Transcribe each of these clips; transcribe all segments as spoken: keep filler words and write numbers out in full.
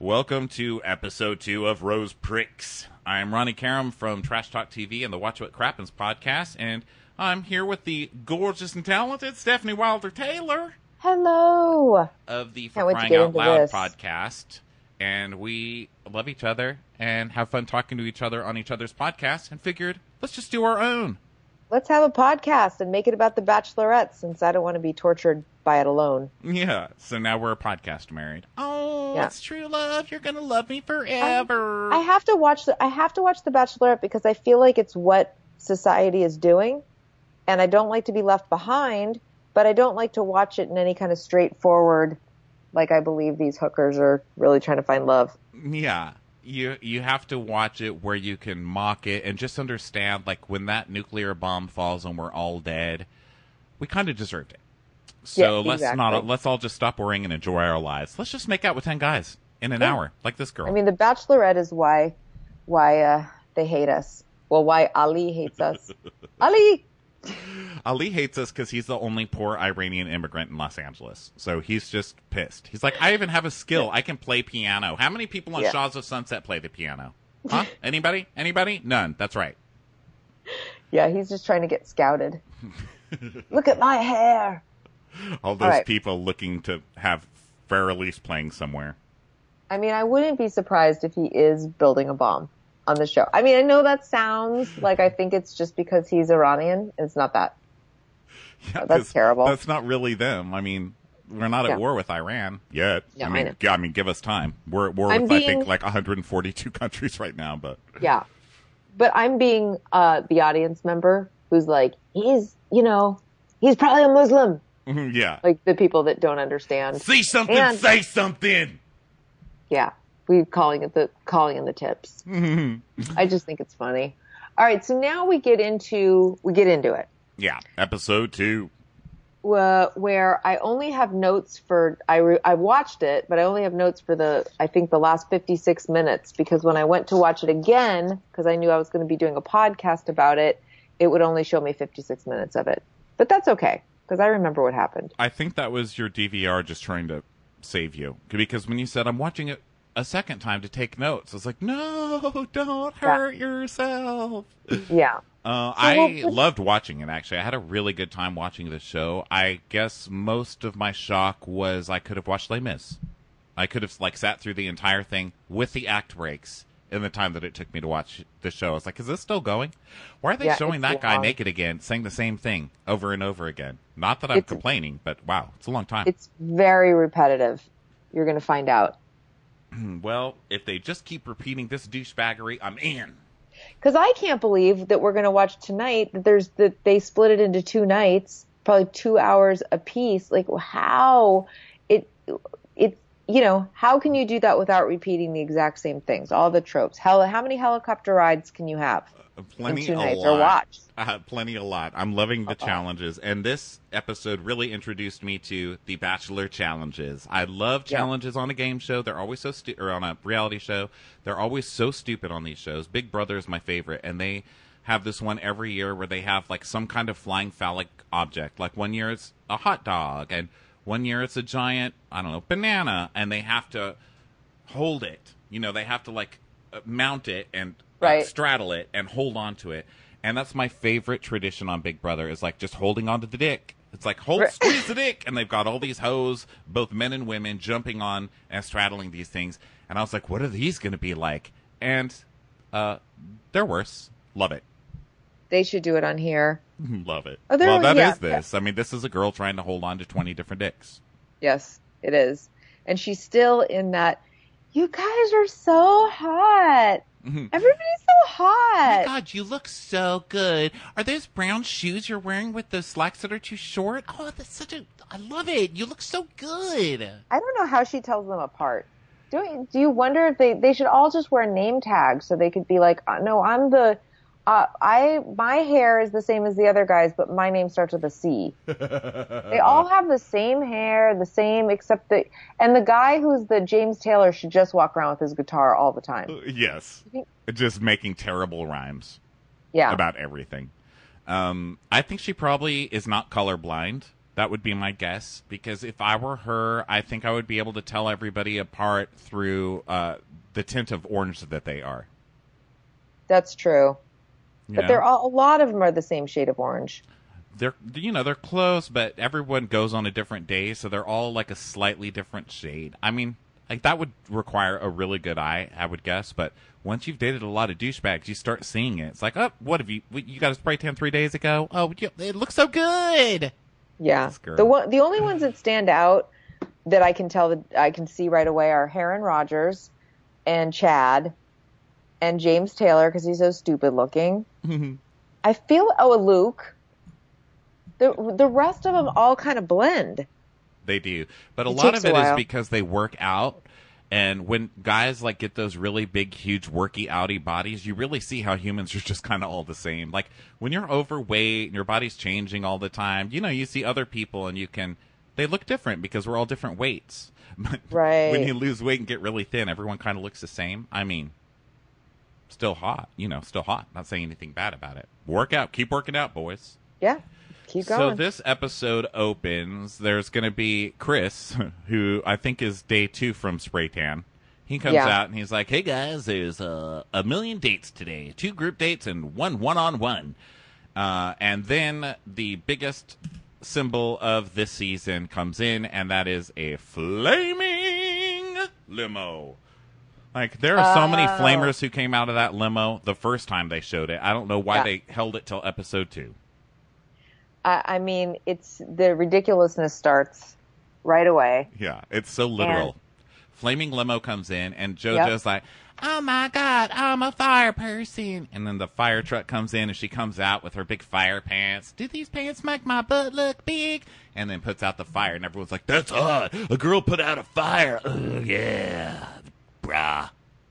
Welcome to episode two of Rose Pricks. I'm Ronnie Karam from Trash Talk T V and the Watch What Crappens podcast, and I'm here with the gorgeous and talented Stephanie Wilder-Taylor. Hello. Of the For Crying Out Loud this. podcast. And we love each other and have fun talking to each other on each other's podcasts and figured, let's just do our own. Let's have a podcast and make it about The Bachelorette, since I don't want to be tortured by it alone. Yeah, so now we're a podcast married. Oh, yeah. It's true love. You're going to love me forever. I, I have to watch the I have to watch The Bachelorette because I feel like it's what society is doing, and I don't like to be left behind, but I don't like to watch it in any kind of straightforward, like I believe these hookers are really trying to find love. Yeah. You you have to watch it where you can mock it and just understand, like, when that nuclear bomb falls and we're all dead, we kind of deserved it. So yeah, let's exactly. not let's all just stop worrying and enjoy our lives. Let's just make out with ten guys in an yeah. hour, like this girl. I mean, The Bachelorette is why why uh, they hate us. Well, why Ali hates us. Ali! Ali hates us because he's the only poor Iranian immigrant in Los Angeles. So he's just pissed. He's like, I even have a skill. I can play piano. How many people on yeah. Shaws of Sunset play the piano? Huh? Anybody? Anybody? None. That's right. Yeah, he's just trying to get scouted. Look at my hair. All those All right. people looking to have Farrelly's playing somewhere. I mean, I wouldn't be surprised if he is building a bomb on the show. I mean, I know that sounds like I think it's just because he's Iranian. It's not that. Yeah, that's terrible. That's not really them. I mean, we're not at yeah. war with Iran yet. Yeah, I mean, I know. I mean, give us time. We're at war I'm with, being, I think, like one hundred forty-two countries right now. But yeah. But I'm being uh, the audience member who's like, he's, you know, he's probably a Muslim. Yeah. Like the people that don't understand. See something, and, say something. Yeah. We calling it the calling in the tips. I just think it's funny. All right, so now we get into we get into it. Yeah, episode two. Uh, where I only have notes for I re, I watched it, but I only have notes for the I think the last fifty-six minutes, because when I went to watch it again, because I knew I was going to be doing a podcast about it, it would only show me fifty-six minutes of it. But that's okay, because I remember what happened. I think that was your D V R just trying to save you, because when you said I'm watching it a second time to take notes, I was like, no, don't hurt yeah. yourself. Yeah. Uh, so I we'll put... loved watching it, actually. I had a really good time watching this show. I guess most of my shock was I could have watched Les Mis. I could have, like, sat through the entire thing with the act breaks in the time that it took me to watch the show. I was like, is this still going? Why are they yeah, showing that long. guy naked again, saying the same thing over and over again? Not that I'm it's, complaining, but wow, it's a long time. It's very repetitive. You're going to find out. Well, if they just keep repeating this douchebaggery, I'm in. Because I can't believe that we're going to watch tonight that there's that they split it into two nights, probably two hours a piece. Like, how it it you know how can you do that without repeating the exact same things, all the tropes? How how many helicopter rides can you have? Uh, plenty in two a nights lot. Or watch? Uh, plenty a lot. I'm loving the Uh-oh. challenges, and this episode really introduced me to the Bachelor challenges. I love challenges yeah. on a game show. They're always so stu- or on a reality show. They're always so stupid on these shows. Big Brother is my favorite, and they have this one every year where they have like some kind of flying phallic object. Like one year it's a hot dog, and one year it's a giant, I don't know, banana, and they have to hold it. You know, they have to like mount it and right. uh, straddle it and hold on to it. And that's my favorite tradition on Big Brother, is like just holding onto the dick. It's like, hold, squeeze the dick. And they've got all these hoes, both men and women, jumping on and straddling these things. And I was like, what are these going to be like? And uh, they're worse. Love it. They should do it on here. Love it. Oh, well, that yeah, is this. Yeah. I mean, this is a girl trying to hold on to twenty different dicks. Yes, it is. And she's still in that, you guys are so hot. Everybody's so hot. Oh my God, you look so good. Are those brown shoes you're wearing with the slacks that are too short? Oh, that's such a... I love it. You look so good. I don't know how she tells them apart. Do you, do you wonder if they... They should all just wear name tags so they could be like, uh, no, I'm the... Uh, I my hair is the same as the other guys, but my name starts with a C. They all have the same hair, the same, except the and the guy who's the James Taylor should just walk around with his guitar all the time. Yes, just making terrible rhymes. Yeah, about everything. Um, I think she probably is not colorblind. That would be my guess. Because if I were her, I think I would be able to tell everybody apart through uh, the tint of orange that they are. That's true. You But know? they're all, a lot of them are the same shade of orange. They're, you know, they're close, but everyone goes on a different day, so they're all like a slightly different shade. I mean, like that would require a really good eye, I would guess. But once you've dated a lot of douchebags, you start seeing it. It's like, oh, what have you? You got a spray tan three days ago? Oh, it looks so good. Yeah, the one, the only ones that stand out that I can tell that I can see right away are Heron Rogers and Chad and James Taylor because he's so stupid looking. I feel oh Luke. The the rest of them all kind of blend. They do, but a It lot of takes a it is while. because they work out. And when guys like get those really big, huge, worky, outy bodies, you really see how humans are just kind of all the same. Like when you're overweight and your body's changing all the time, you know, you see other people and you can, they look different because we're all different weights. But Right. when you lose weight and get really thin, everyone kind of looks the same. I mean, still hot, you know, still hot. Not saying anything bad about it. Work out, keep working out, boys. Yeah, keep So going. this episode opens. There's going to be Chris, who I think is day two from Spray Tan. He comes Yeah. out and he's like, "Hey guys, there's uh, a million dates today, two group dates and one one-on-one." Uh, and then the biggest symbol of this season comes in, and that is a flaming limo. Like, there are so many Oh. flamers who came out of that limo the first time they showed it. I don't know why Yeah. they held it till episode two. I, I mean, it's the ridiculousness starts right away. Yeah, it's so literal. And- Flaming limo comes in, and JoJo's like, "Oh my God, I'm a fire person." And then the fire truck comes in, and she comes out with her big fire pants. "Do these pants make my butt look big?" And then puts out the fire, and everyone's like, "That's hot. A girl put out a fire. Oh, yeah, brah."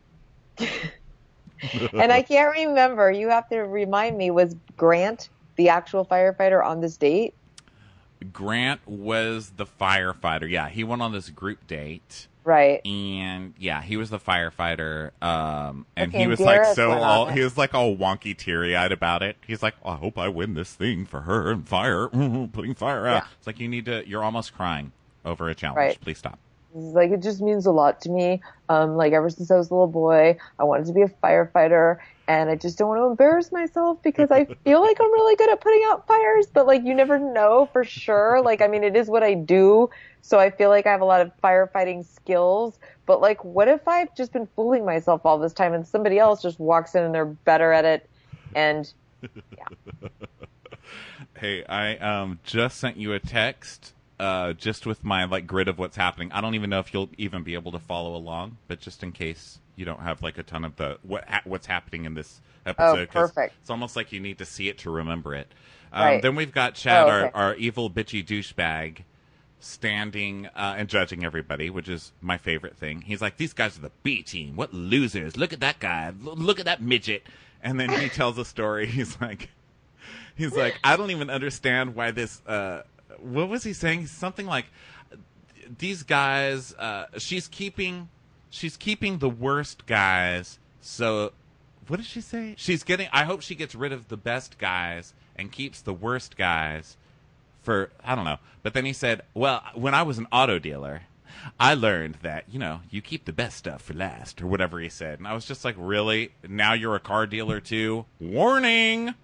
And I can't remember. You have to remind me. Was Grant the actual firefighter on this date? Grant was the firefighter. Yeah, he went on this group date. Right. And yeah, he was the firefighter, um, and Okay, he and was like Gareth so went on all it. he was like all wonky, teary eyed about it. He's like, "I hope I win this thing for her and fire, putting fire out." Yeah. It's like you need to. You're almost crying over a challenge. Right. Please stop. Like, it just means a lot to me. Um, like, ever since I was a little boy, I wanted to be a firefighter, and I just don't want to embarrass myself because I feel like I'm really good at putting out fires, but, like, you never know for sure. Like, I mean, it is what I do, so I feel like I have a lot of firefighting skills, but, like, what if I've just been fooling myself all this time and somebody else just walks in and they're better at it, and, yeah. Hey, I um just sent you a text. Uh, just with my like grid of what's happening. I don't even know if you'll even be able to follow along, but just in case you don't have like a ton of the what ha- what's happening in this episode, 'cause perfect. it's almost like you need to see it to remember it. Um, Right. Then we've got Chad, Oh, okay. our, our evil bitchy douchebag, standing uh, and judging everybody, which is my favorite thing. He's like, "These guys are the B team. What losers! Look at that guy. L- look at that midget." And then he tells a story. He's like, he's like, "I don't even understand why this." Uh, What was he saying? Something like, "These guys, uh, she's keeping, she's keeping the worst guys. So, what did she say? She's getting. I hope she gets rid of the best guys and keeps the worst guys for I don't know." But then he said, "Well, when I was an auto dealer, I learned that you know you keep the best stuff for last," or whatever he said. And I was just like, "Really? Now you're a car dealer too? Warning!"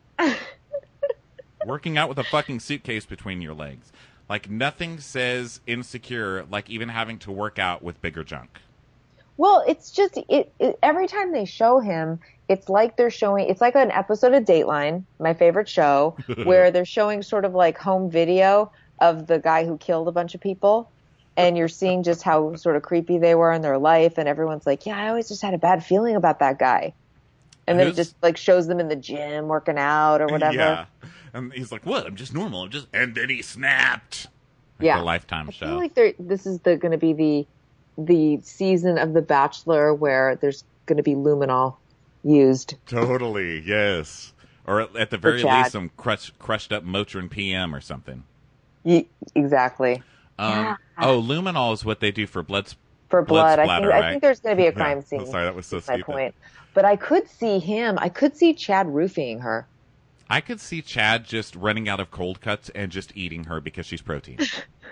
Working out with a fucking suitcase between your legs. Like, nothing says insecure like even having to work out with bigger junk. Well, it's just, it, it every time they show him, it's like they're showing, it's like an episode of Dateline, my favorite show, where they're showing sort of like home video of the guy who killed a bunch of people. And you're seeing just how sort of creepy they were in their life. And everyone's like, yeah, I always just had a bad feeling about that guy. And then it Who's- just like shows them in the gym working out or whatever. Yeah. And he's like, "What? I'm just normal. I'm just..." And then he snapped. Like Yeah. the Lifetime I show. feel like they're, this is the, going to be the, the season of The Bachelor where there's going to be luminol used. Totally, yes. Or at, at the very Chad. least, some crush, crushed up Motrin P M or something. Ye- exactly. Um, Yeah. Oh, luminol is what they do for blood, sp- For blood, blood I splatter, think I right? think there's going to be a Yeah. crime scene. Sorry, that was so That's my stupid. point. But I could see him. I could see Chad roofing her. I could see Chad just running out of cold cuts and just eating her because she's protein.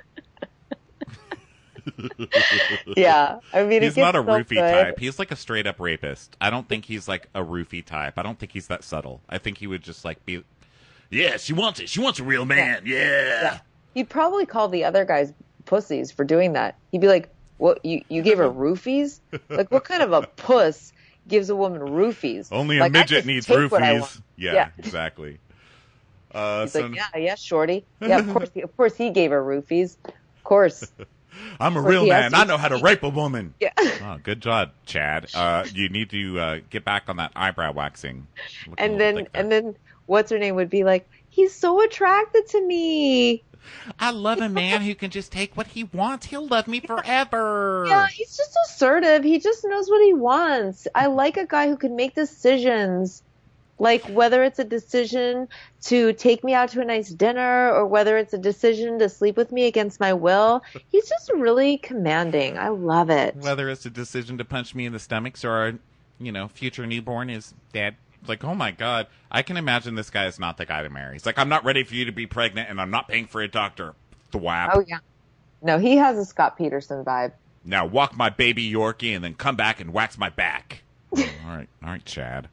Yeah, I mean, he's it gets not a so roofie good. type. He's like a straight up rapist. I don't think he's like a roofie type. I don't think he's that subtle. I think he would just like be, yeah, she wants it. She wants a real man. Yeah. yeah. Yeah. He'd probably call the other guys pussies for doing that. He'd be like, "What? You you gave her roofies? Like, what kind of a puss gives a woman roofies? Only a like, midget needs roofies." Yeah, yeah, exactly. Uh, He's so... like, "Yeah, yeah, shorty. Yeah, of course, he, of course, he gave her roofies. Of course." I'm a real man. I know how to rape a woman. Yeah. Oh, good job, Chad. Uh, you need to uh, get back on that eyebrow waxing. Looking And then, and then, what's her name would be like, "He's so attracted to me. I love a man who can just take what he wants. He'll love me forever." Yeah, he's just assertive. He just knows what he wants. I like a guy who can make decisions. Like whether it's a decision to take me out to a nice dinner or whether it's a decision to sleep with me against my will. He's just really commanding. I love it. Whether it's a decision to punch me in the stomach so our, you know, future newborn is dead. Like, oh my God, I can imagine this guy is not the guy to marry. He's like, I'm not ready for you to be pregnant and I'm not paying for a doctor. Thwap. Oh, yeah. No, he has a Scott Peterson vibe. Now walk my baby Yorkie and then come back and wax my back. Oh, all right. All right, Chad.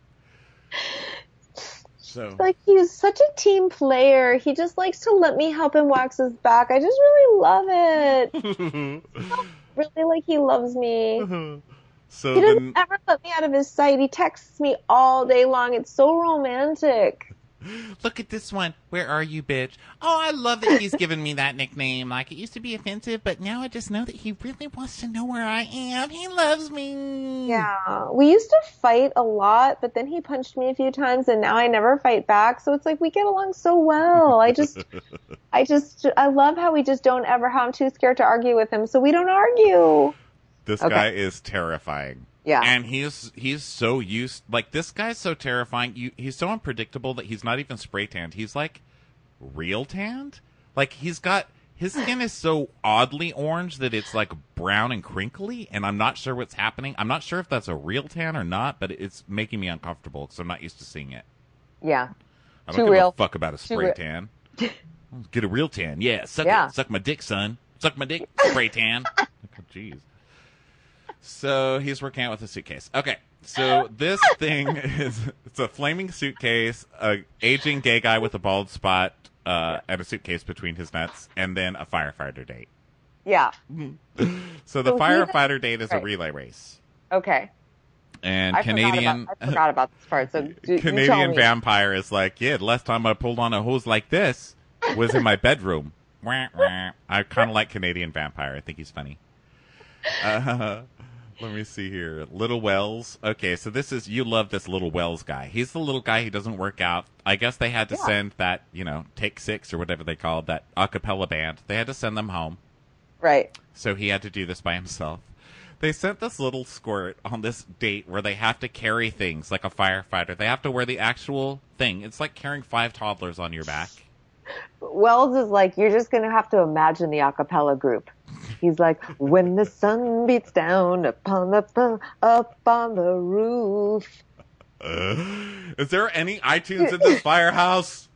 So. Like, he's such a team player. He just likes to let me help him wax his back. I just really love it. Really, like, he loves me. So he doesn't then, ever let me out of his sight. He texts me all day long. It's so romantic. Look at this one. Where are you, bitch? Oh, I love that he's given me that nickname. Like, it used to be offensive, but now I just know that he really wants to know where I am. He loves me. Yeah. We used to fight a lot, but then he punched me a few times, and now I never fight back. So it's like we get along so well. I just, I just, I love how we just don't ever, how I'm too scared to argue with him, so we don't argue. This Okay. guy is terrifying. Yeah. And he's he's so used, like, this guy's so terrifying. You, he's so unpredictable that he's not even spray tanned. He's like real tanned. Like, he's got, his skin is so oddly orange that it's like brown and crinkly, and I'm not sure what's happening. I'm not sure if that's a real tan or not, but it's making me uncomfortable because I'm not used to seeing it. Yeah. I don't Too give real. a fuck about a spray re- tan. Get a real tan. Yeah, suck Yeah. it. Suck my dick, son. Suck my dick, spray tan. Oh, jeez. So he's working out with a suitcase. Okay, so this thing is, it's a flaming suitcase, a aging gay guy with a bald spot, uh, and a suitcase between his nuts, and then a firefighter date. Yeah. So the So he- firefighter date is a right. relay race. Okay. And I Canadian Forgot about, I forgot about this part. So do, you tell Canadian me. vampire is like, yeah, the last time I pulled on a hose like this was in my bedroom. Wah, wah. I kind of like Canadian vampire. I think he's funny. Uh, let me see here. Little Wells. Okay, so this is, you love this Little Wells guy. He's the little guy who doesn't work out. I guess they had to Yeah. send that, you know, Take Six or whatever they called that a cappella band. They had to send them home. Right. So he had to do this by himself. They sent this little squirt on this date where they have to carry things like a firefighter. They have to wear the actual thing. It's like carrying five toddlers on your back. Wells is like, you're just going to have to imagine the a cappella group. He's like, when the sun beats down upon the up on the roof. Uh, is there any iTunes in this firehouse?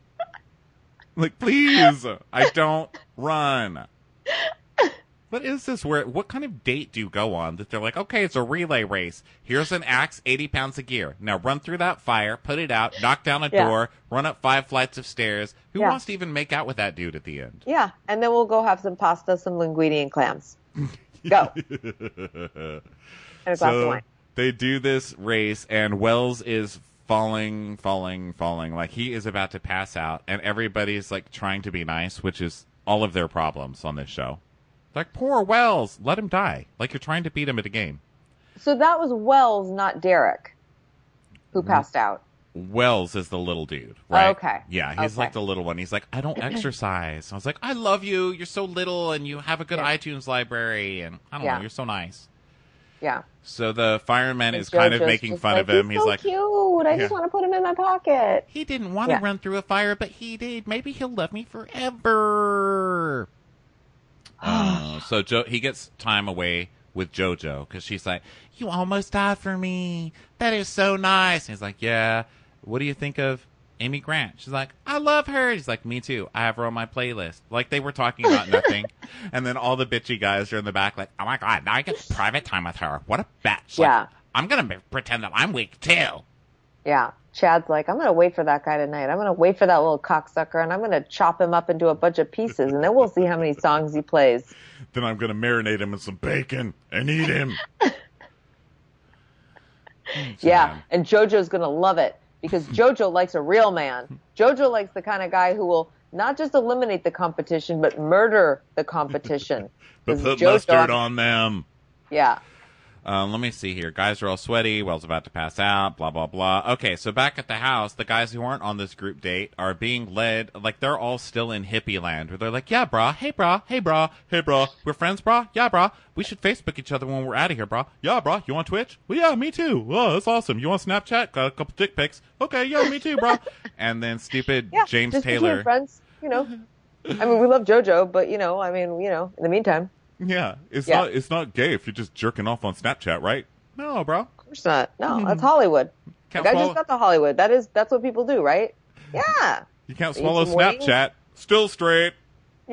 Like, please, I don't run. What is this? Where? What kind of date do you go on that they're like, okay, it's a relay race. Here's an axe, eighty pounds of gear. Now run through that fire, put it out, knock down a Yeah. door, run up five flights of stairs. Who Yeah. wants to even make out with that dude at the end? Yeah. And then we'll go have some pasta, some linguine, and clams. Go. And a glass of So wine. they do this race, and Wells is falling, falling, falling. Like, he is about to pass out, and everybody's, like, trying to be nice, which is all of their problems on this show. Like, poor Wells, let him die. Like, you're trying to beat him at a game. So that was Wells, not Derek, who passed out. Wells is the little dude, right? Oh, okay. Yeah, he's Okay. like the little one. He's like, I don't exercise. I was like, I love you. You're so little, and you have a good Yeah. iTunes library, and I don't Yeah. know, you're so nice. Yeah. So the fireman And is kind of JoJo's making just fun like, of him. He's, He's so like, cute. I just Yeah. want to put him in my pocket. he didn't want Yeah. to run through a fire, but he did. Maybe he'll love me forever. Uh, so jo- he gets time away with JoJo because she's like, you almost died for me. That is so nice. And he's like, yeah. What do you think of Amy Grant. She's like, I love her. He's like, me too. I have her on my playlist. Like, they were talking about nothing. And then all the bitchy guys are in the back like, oh my God, now I get private time with her. What a bitch. Like, yeah. I'm going to pretend that I'm weak too. Yeah. Chad's like, I'm going to wait for that guy tonight. I'm going to wait for that little cocksucker, and I'm going to chop him up into a bunch of pieces, and then we'll see how many songs he plays. Then I'm going to marinate him in some bacon and eat him. Yeah, and JoJo's going to love it, because JoJo likes a real man. JoJo likes the kind of guy who will not just eliminate the competition, but murder the competition. But put JoJo, mustard on them. Yeah. Um, let me see here. Guys are all sweaty. Wells about to pass out. Blah, blah, blah. Okay, so back at the house, the guys who aren't on this group date are being led, like, they're all still in hippie land, where they're like, yeah, brah. Hey, brah. Hey, brah. Hey, brah. We're friends, brah. Yeah, brah. We should Facebook each other when we're out of here, brah. Yeah, brah. You on Twitch? Well, yeah, me too. Oh, that's awesome. You on Snapchat? Got a couple dick pics. Okay, yeah, me too, brah. And then stupid yeah, James just Taylor. Between friends, you know. I mean, we love JoJo, but, you know, I mean, you know, in the meantime. Yeah, it's yeah. not it's not gay if you're just jerking off on Snapchat, right? No, bro. Of course not. No, that's Hollywood. Can't like, swallow- I just got to Hollywood. That is, that's what people do, right? Yeah. You can't Eat swallow some Snapchat. wings. Still straight. Yeah.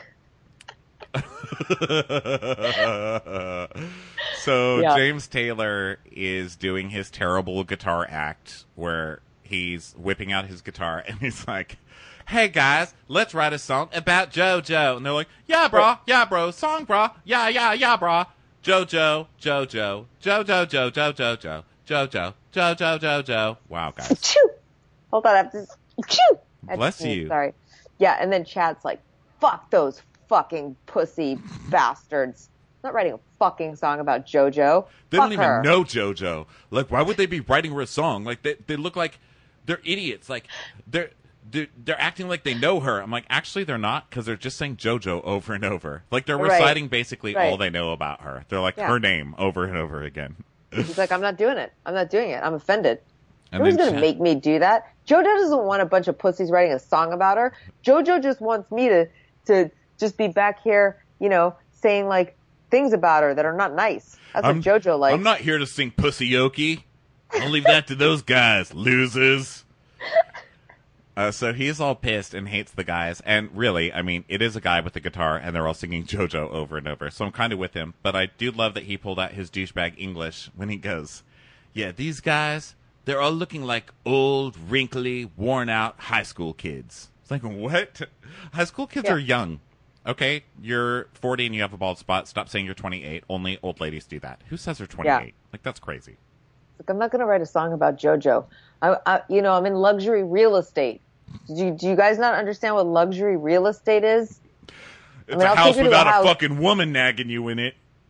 So Yeah. James Taylor is doing his terrible guitar act where he's whipping out his guitar and he's like, hey guys, let's write a song about JoJo. And they're like, yeah, brah, yeah, bro, song, brah, yeah, yeah, yeah, brah. JoJo, JoJo, JoJo, JoJo, JoJo, JoJo, JoJo, JoJo. Wow, guys. Choo! Hold on, I have to. Choo! Bless you. Sorry. Yeah, and then Chad's like, fuck those fucking pussy bastards. I'm not writing a fucking song about JoJo. They Fuck don't even her. know JoJo. Like, why would they be writing her a song? Like, they they look like they're idiots. Like, they're they're, they're acting like they know her. I'm like, actually, they're not, because they're just saying JoJo over and over. Like, they're Right. reciting basically Right. all they know about her. They're like Yeah. her name over and over again. He's like, I'm not doing it. I'm not doing it. I'm offended. And Who's then going to Chad- make me do that? JoJo doesn't want a bunch of pussies writing a song about her. JoJo just wants me to, to just be back here, you know, saying, like, things about her that are not nice. That's I'm, what JoJo likes. I'm not here to sing Pussy-oki. I'll leave that to those guys, losers. Uh, so he's all pissed and hates the guys. And really, I mean, it is a guy with a guitar, and they're all singing JoJo over and over. So I'm kind of with him. But I do love that he pulled out his douchebag English when he goes, yeah, these guys, they're all looking like old, wrinkly, worn-out high school kids. It's like, what? High school kids Yeah. are young. Okay, you're forty and you have a bald spot. Stop saying you're twenty-eight. Only old ladies do that. Who says they're twenty-eight? Yeah. Like, that's crazy. Like, I'm not going to write a song about JoJo. I, I, you know, I'm in luxury real estate. Do you, do you guys not understand what luxury real estate is? It's I mean, a I'll house take you to without a a house. fucking woman nagging you in it.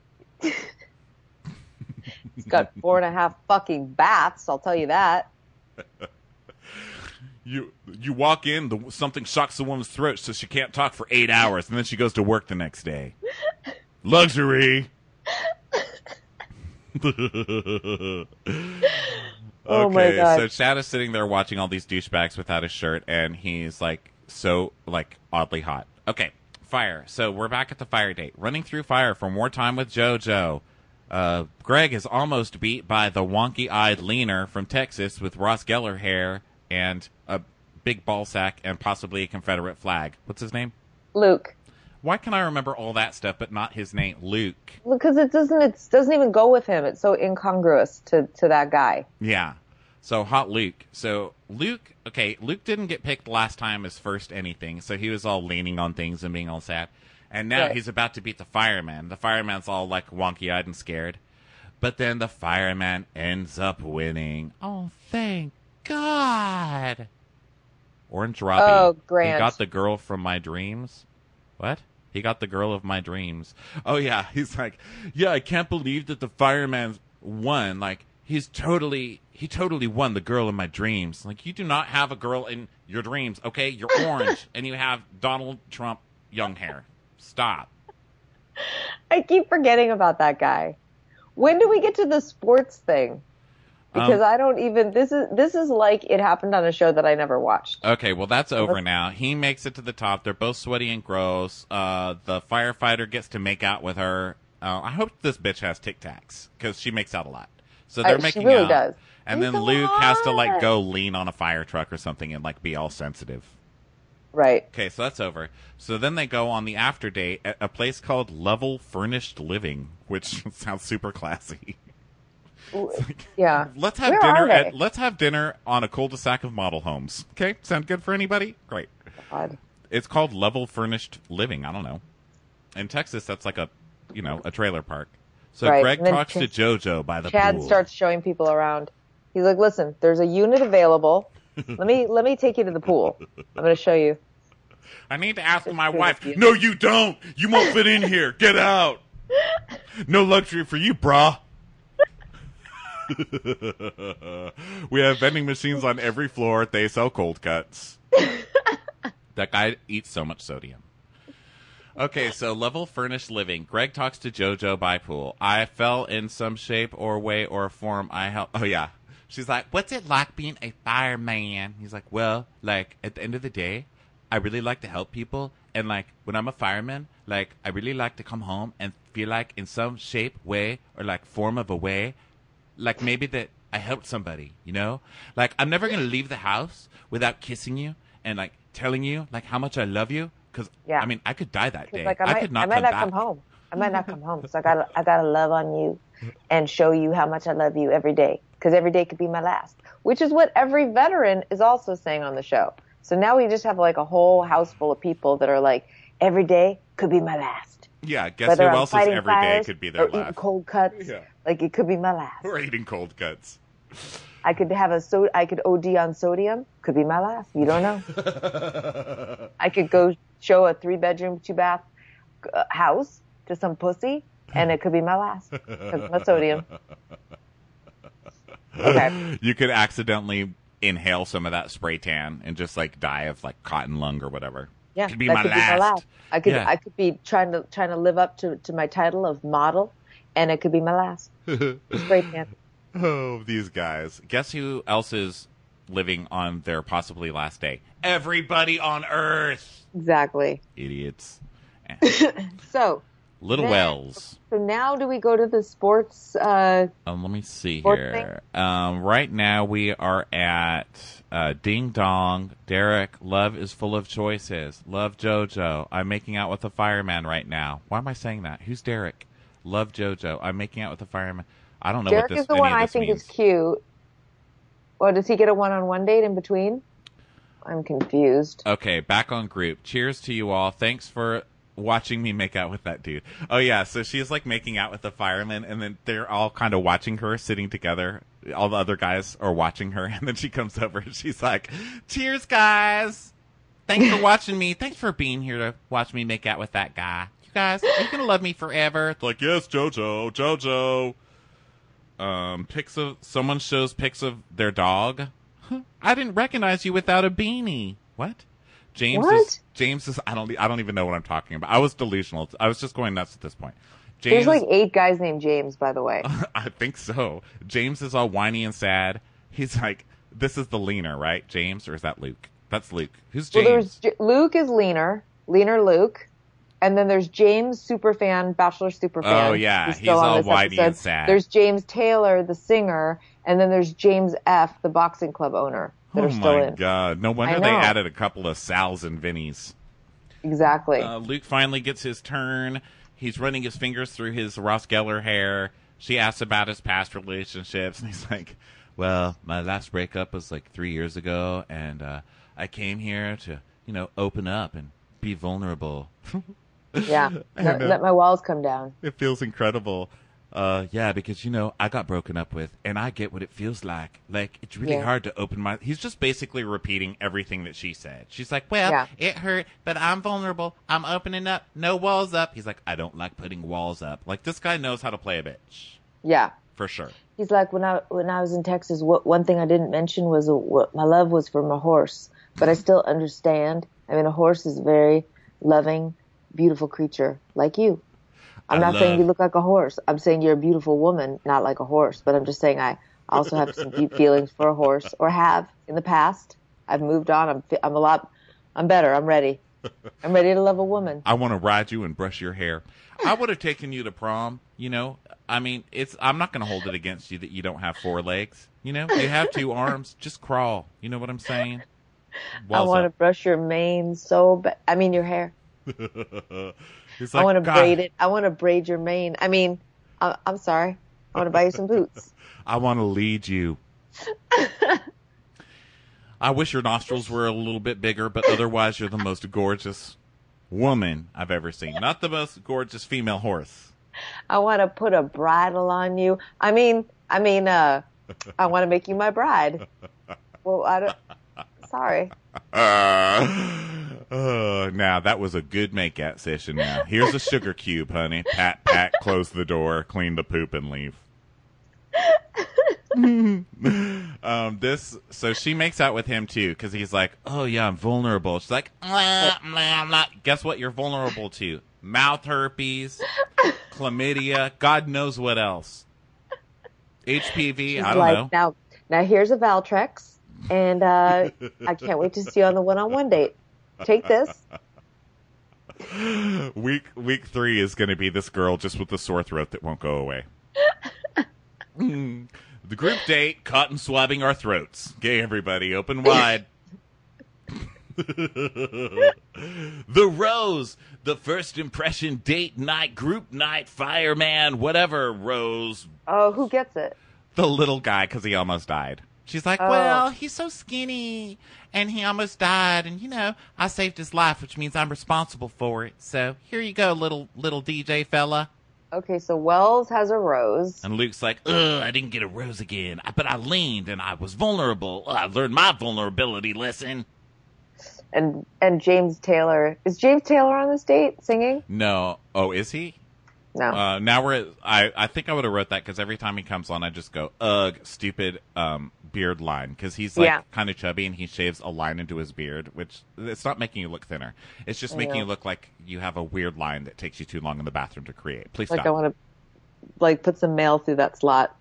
It's got four and a half fucking baths, I'll tell you that. You you walk in, the, something shocks the woman's throat so she can't talk for eight hours, and then she goes to work the next day. Luxury. Oh my Okay, God. so Chad is sitting there watching all these douchebags without a shirt, and he's like so like oddly hot. Okay, fire. So we're back at the fire date, running through fire for more time with JoJo. Uh, Greg is almost beat by the wonky-eyed leaner from Texas with Ross Geller hair and a big ball sack and possibly a Confederate flag. What's his name? Luke. Why can I remember all that stuff but not his name? Luke. Because it doesn't, it doesn't even go with him. It's so incongruous to, to that guy. Yeah. So hot Luke. So Luke, okay, Luke didn't get picked last time as first anything, so he was all leaning on things and being all sad. And now Right. he's about to beat the fireman. The fireman's all like wonky-eyed and scared. But then the fireman ends up winning. Oh, thank God. Orange Robbie. Oh, Grant. He got the girl from my dreams. What? He got the girl of my dreams. Oh, yeah. He's like, yeah, I can't believe that the fireman won. Like, he's totally, he totally won the girl in my dreams. Like, you do not have a girl in your dreams, okay? You're orange, and you have Donald Trump young hair. Stop. I keep forgetting about that guy. When do we get to the sports thing? Because Um, I don't even, this is, this is like it happened on a show that I never watched. Okay, well, that's over now. He makes it to the top. They're both sweaty and gross. Uh, the firefighter gets to make out with her. Uh, I hope this bitch has Tic Tacs, because she makes out a lot. So they're I, making she really out. does. And He's then so Luke has to like hot. go lean on a fire truck or something and like be all sensitive. Right. Okay, so that's over. So then they go on the after date at a place called Level Furnished Living, which sounds super classy. Like, yeah. Let's have Where dinner are they? at let's have dinner on a cul-de-sac of model homes. Okay, sound good for anybody? Great. God. It's called Level Furnished Living. I don't know. In Texas, that's like a, you know, a trailer park. So Right. Greg And then talks Ch- to JoJo by the Chad pool. starts showing people around. He's like, "Listen, there's a unit available. Let me let me take you to the pool. I'm going to show you." I need to ask my good wife. of you. No, you don't. You won't fit in here. Get out. No luxury for you, brah. We have vending machines on every floor. They sell cold cuts. That guy eats so much sodium. Okay, so Level Furnished Living. Greg talks to JoJo by pool. I fell in some shape or way or form. I help. Oh, yeah. She's like, what's it like being a fireman? He's like, well, like, at the end of the day, I really like to help people. And, like, when I'm a fireman, like, I really like to come home and feel like in some shape, way, or, like, form of a way, like, maybe that I helped somebody, you know? Like, I'm never going to leave the house without kissing you and, like, telling you, like, how much I love you. Because, Yeah. I mean, I could die that day. Like, I I might, could not I might come not back. come home. I might not come home. So I got I got to love on you and show you how much I love you every day. Because every day could be my last. Which is what every veteran is also saying on the show. So now we just have like a whole house full of people that are like, every day could be my last. Yeah, guess Whether who I'm else's fighting every day fires could be or their eating last. cold cuts. Yeah. Like it could be my last. Or eating cold cuts. I could have a so I could O D on sodium. Could be my last. You don't know. I could go show a three bedroom, two bath uh, house to some pussy, and it could be my last. 'Cause my sodium. Okay. You could accidentally inhale some of that spray tan and just like die of like cotton lung or whatever. Yeah, Could be that my could last. be my last. I could Yeah. I could be trying to trying to live up to, to my title of model, and it could be my last. Spray tan. Oh, these guys. Guess who else is living on their possibly last day? Everybody on Earth. Exactly. Idiots. So Little then- Wells. So now do we go to the sports? Uh, Um, let me see Sports here. Um, right now we are at uh, Ding Dong. Derek, love is full of choices. Love JoJo. I'm making out with a fireman right now. Why am I saying that? Who's Derek? Love JoJo. I'm making out with a fireman. I don't know Derek what this is the any one of I this think means. is cute. Or does he get a one-on-one date in between? I'm confused. Okay, back on group. Cheers to you all. Thanks for watching me make out with that dude. Oh yeah, so she's like making out with the fireman, and then they're all kind of watching her sitting together. All the other guys are watching her, and then she comes over and she's like, cheers guys. Thanks for watching me. Thanks for being here to watch me make out with that guy. You guys, are you gonna love me forever? It's like, yes, JoJo, JoJo. Um, pics of, someone shows pics of their dog. Huh, I didn't recognize you without a beanie. What? James What? is James is I don't I don't even know what I'm talking about. I was delusional. I was just going nuts at this point. James, There's like eight guys named James, by the way. I think so. James is all whiny and sad. He's like, this is the leaner, right? James, or is that Luke? That's Luke. Who's Well, James? there's J- Luke is leaner, leaner Luke, and then there's James superfan, Bachelor superfan. Oh, yeah, who's he's still on all this whiny episode. and sad. There's James Taylor, the singer, and then there's James F, the boxing club owner that Oh are still my in. god! No wonder I they know. added a couple of Sals and Vinnies. Exactly. Uh, Luke finally gets his turn. He's running his fingers through his Ross Geller hair. She asks about his past relationships, and he's like, well, my last breakup was like three years ago, and uh, I came here to, you know, open up and be vulnerable. yeah. Let, uh, let my walls come down. It feels incredible. Uh, yeah, because, you know, I got broken up with, and I get what it feels like. Like, it's really Yeah. hard to open my... He's just basically repeating everything that she said. She's like, well, Yeah. it hurt, but I'm vulnerable. I'm opening up. No walls up. He's like, I don't like putting walls up. Like, this guy knows how to play a bitch. Yeah. For sure. He's like, when I when I was in Texas, what, one thing I didn't mention was a, what my love was for my horse, but I still understand. I mean, a horse is a very loving, beautiful creature like you. I'm I not saying love- you look like a horse. I'm saying you're a beautiful woman, not like a horse. But I'm just saying I also have some deep feelings for a horse, or have in the past. I've moved on. I'm fi- I'm a lot. I'm better. I'm ready. I'm ready to love a woman. I want to ride you and brush your hair. I would have taken you to prom, you know. I mean, it's. I'm not going to hold it against you that you don't have four legs. You know, you have two arms. Just crawl. You know what I'm saying? Walls I want up. to brush your mane so bad. I mean, your hair. It's I like, want to God, braid it. I want to braid your mane. I mean, I, I'm sorry. I want to buy you some boots. I want to lead you. I wish your nostrils were a little bit bigger, but otherwise you're the most gorgeous woman I've ever seen. Not the most gorgeous female horse. I want to put a bridle on you. I mean, I mean, uh, I want to make you my bride. Well, I don't. Sorry. Uh, uh, now, that was a good make-out session now. Here's a sugar cube, honey. Pat, pat, close the door, clean the poop, and leave. um, this, so she makes out with him, too, because he's like, oh, yeah, I'm vulnerable. She's like, blah, blah, blah. Guess what you're vulnerable to? Mouth herpes, chlamydia, God knows what else. H P V, She's I don't like, know. Now, now here's a Valtrex. And uh, I can't wait to see you on the one-on-one date. Take this. Week week three is going to be this girl just with the sore throat that won't go away. Mm. The group date, cotton swabbing our throats. Okay, everybody, open wide. The Rose, the first impression date night, group night, fireman, whatever, Rose. Oh, who gets it? The little guy, because he almost died. She's like, Oh. well, he's so skinny, and he almost died, and, you know, I saved his life, which means I'm responsible for it. So, here you go, little little D J fella. Okay, so Wells has a rose. And Luke's like, ugh, I didn't get a rose again, but I leaned, and I was vulnerable. Ugh, I learned my vulnerability lesson. And and James Taylor. Is James Taylor on this date singing? No. Oh, is he? No. Uh, now we're at, I, I think I would have wrote that, because every time he comes on, I just go, ugh, stupid um, beard line. Because he's like Yeah. kind of chubby, and he shaves a line into his beard, which it's not making you look thinner. It's just I making know. you look like you have a weird line that takes you too long in the bathroom to create. Please like stop. I want to like put some mail through that slot.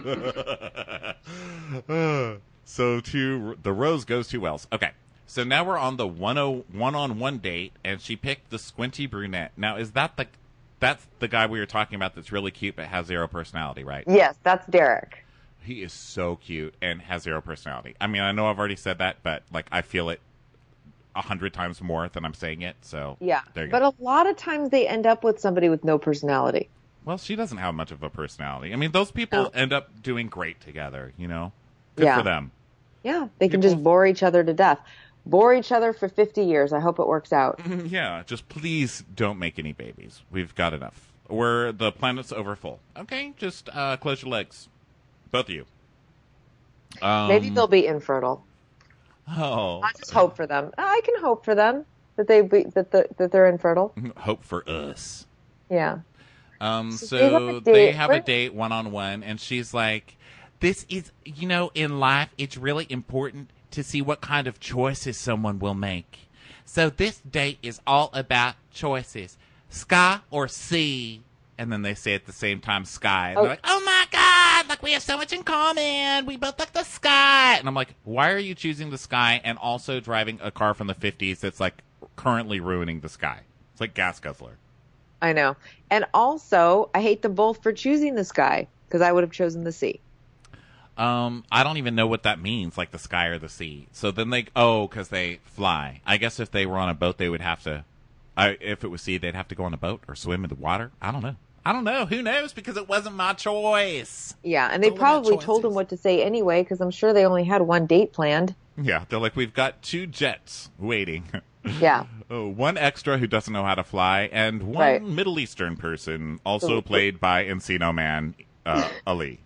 So to the Rose goes to Wells. Okay. So now we're on the one on one date, and she picked the squinty brunette. Now, is that the that's the guy we were talking about that's really cute but has zero personality, right? Yes, that's Derek. He is so cute and has zero personality. I mean, I know I've already said that, but like I feel it a hundred times more than I'm saying it. So Yeah. there you But go. a lot of times they end up with somebody with no personality. Well, she doesn't have much of a personality. I mean, those people No. end up doing great together. You know, good Yeah. for them. Yeah, they can People- just bore each other to death. Bore each other for fifty years. I hope it works out. Yeah, just please don't make any babies. We've got enough. We're the planet's overfull. Okay, just uh, close your legs, both of you. Um, Maybe they'll be infertile. Oh, I just hope for them. I can hope for them that they be, that the, that they're infertile. hope for us. Yeah. Um, So they have so a they date. have a Where- date one on one, and she's like, "This is, you know, in life, it's really important to see what kind of choices someone will make. So this date is all about choices, sky or sea." And then they say at the same time, sky. And Oh. they're like, "Oh my God, like we have so much in common. We both like the sky." And I'm like, why are you choosing the sky and also driving a car from the fifties that's like currently ruining the sky? It's like Gas Guzzler. I know. And also, I hate them both for choosing the sky because I would have chosen the sea. Um, I don't even know what that means, like the sky or the sea. So then they, oh, because they fly. I guess if they were on a boat, they would have to, I, if it was sea, they'd have to go on a boat or swim in the water. I don't know. I don't know. Who knows? Because it wasn't my choice. Yeah, and they It's all about probably told him choices. what to say anyway because I'm sure they only had one date planned. Yeah, they're like, we've got two jets waiting. Yeah. Oh, one extra who doesn't know how to fly, and one Right. Middle Eastern person, also Ooh. played by Encino Man, uh, Ali.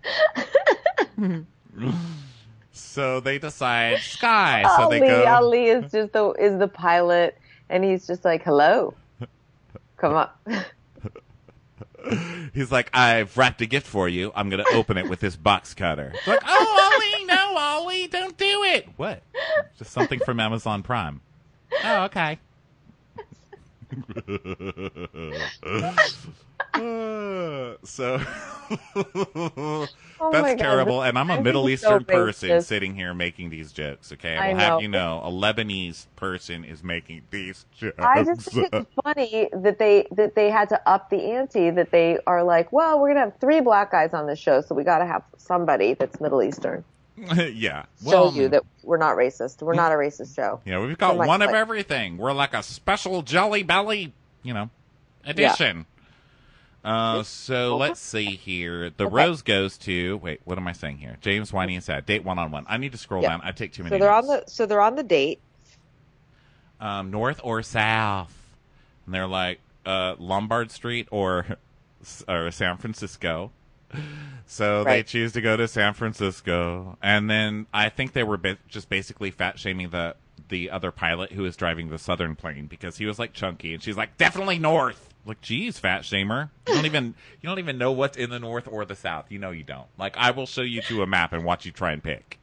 So they decide sky. So Ali, they go. Ali is just the is the pilot, and he's just like, "Hello, come on." He's like, I've wrapped a gift for you. I'm going to open it with this box cutter. It's like, oh, Ollie, no, Ollie, don't do it. What? Just something from Amazon Prime. Oh, okay. Uh, so Oh that's my God, terrible. this- And I'm a I'm Middle being Eastern so person racist. sitting here making these jokes. Okay, I I will have know. you know, a Lebanese person is making these jokes. I just think it's funny that they that they had to up the ante. That they are like, well, we're gonna have three black guys on the show, so we got to have somebody that's Middle Eastern. Yeah, Show well, you that we're not racist. We're not a racist show. you know, we've got We're like- one of like- everything. We're like a special Jelly Belly, you know, edition. Uh, so let's see here. The Okay. rose goes to wait. What am I saying here? James, Whitey, and Sad. Date one on one. I need to scroll Yeah. down. I take too many. So they're on notes. the so they're on the date. um, north or south, and they're like uh, Lombard Street or or San Francisco. So they Right. choose to go to San Francisco, and then I think they were ba- just basically fat shaming the the other pilot who was driving the southern plane because he was like chunky, and she's like definitely north. Like, geez, fat shamer, you don't even you don't even know what's in the north or the south. You know you don't. Like, I will show you to a map and watch you try and pick.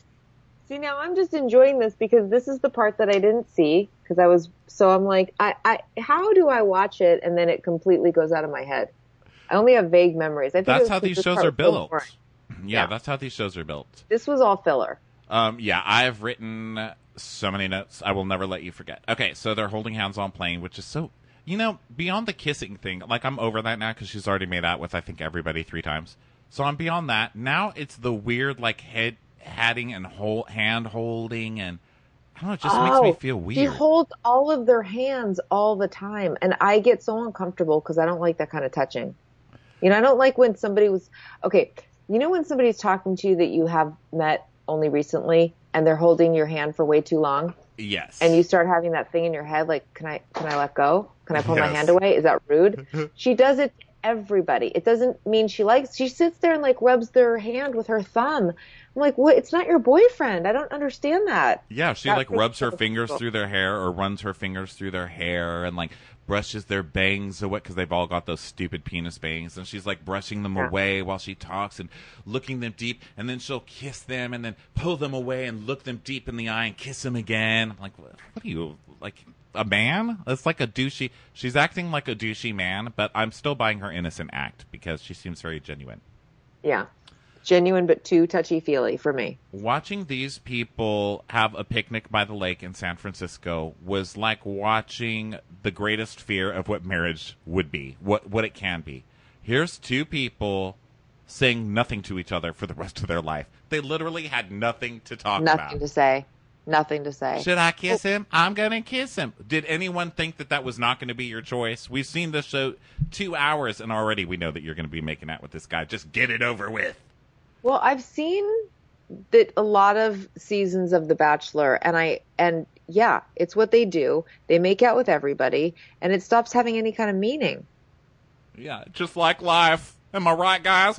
See, now I'm just enjoying this because this is the part that I didn't see because I was so I'm like, I, I how do I watch it and then it completely goes out of my head. I only have vague memories. I think it That's was how 'cause these this shows part are was so built. boring. Yeah, Yeah. that's how these shows are built. This was all filler. Um, yeah, I've written so many notes. I will never let you forget. Okay, so they're holding hands on plane, which is so, you know, beyond the kissing thing. Like, I'm over that now because she's already made out with, I think, everybody three times. So I'm beyond that. Now it's the weird, like, head hatting and hold, hand holding, and I don't know, it just makes me feel weird. He holds all of their hands all the time, and I get so uncomfortable because I don't like that kind of touching. You know, I don't like when somebody was okay. You know, when somebody's talking to you that you have met only recently, and they're holding your hand for way too long, Yes. and you start having that thing in your head, like, can I, can I let go? Can I pull my Yes. hand away? Is that rude? She does it to everybody. It doesn't mean she likes, she sits there and like rubs their hand with her thumb. I'm like, what? It's not your boyfriend. I don't understand that. Yeah, she That like makes rubs her sense. fingers through their hair or runs her fingers through their hair and like brushes their bangs away because they've all got those stupid penis bangs, and she's like brushing them Yeah. away while she talks and looking them deep, and then she'll kiss them and then pull them away and look them deep in the eye and kiss them again. I'm like, what, what are you, like a man? It's like a douchey. She's acting like a douchey man, but I'm still buying her innocent act because she seems very genuine. Yeah. Genuine, but too touchy-feely for me. Watching these people have a picnic by the lake in San Francisco was like watching the greatest fear of what marriage would be, what what it can be. Here's two people saying nothing to each other for the rest of their life. They literally had nothing to talk Nothing about. to say. Nothing to say. Should I kiss him? I'm going to kiss him. Did anyone think that that was not going to be your choice? We've seen this show two hours, and already we know that you're going to be making out with this guy. Just get it over with. Well, I've seen that a lot of seasons of The Bachelor, and I and yeah, it's what they do. They make out with everybody, and it stops having any kind of meaning. Yeah, just like life. Am I right, guys?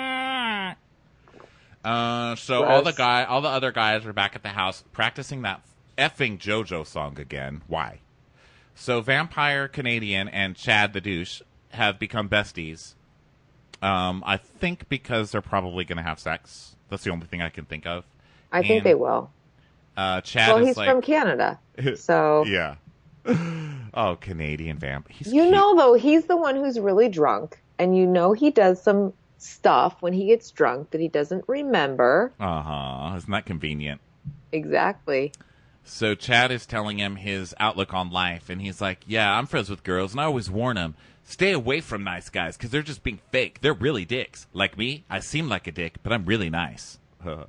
Wah! Uh, so all the Gross. guy, all the other guys are back at the house practicing that effing JoJo song again. Why? So Vampire Canadian and Chad the douche have become besties. Um, I think because they're probably going to have sex. That's the only thing I can think of. I think And, they will. Uh, Chad Well, is he's like, from Canada, so yeah. Oh, Canadian vamp. He's you cute. know, though, he's the one who's really drunk, and you know he does some stuff when he gets drunk that he doesn't remember. Uh huh. Isn't that convenient? Exactly. So Chad is telling him his outlook on life, and he's like, yeah, I'm friends with girls, and I always warn them, stay away from nice guys, because they're just being fake. They're really dicks. Like me, I seem like a dick, but I'm really nice.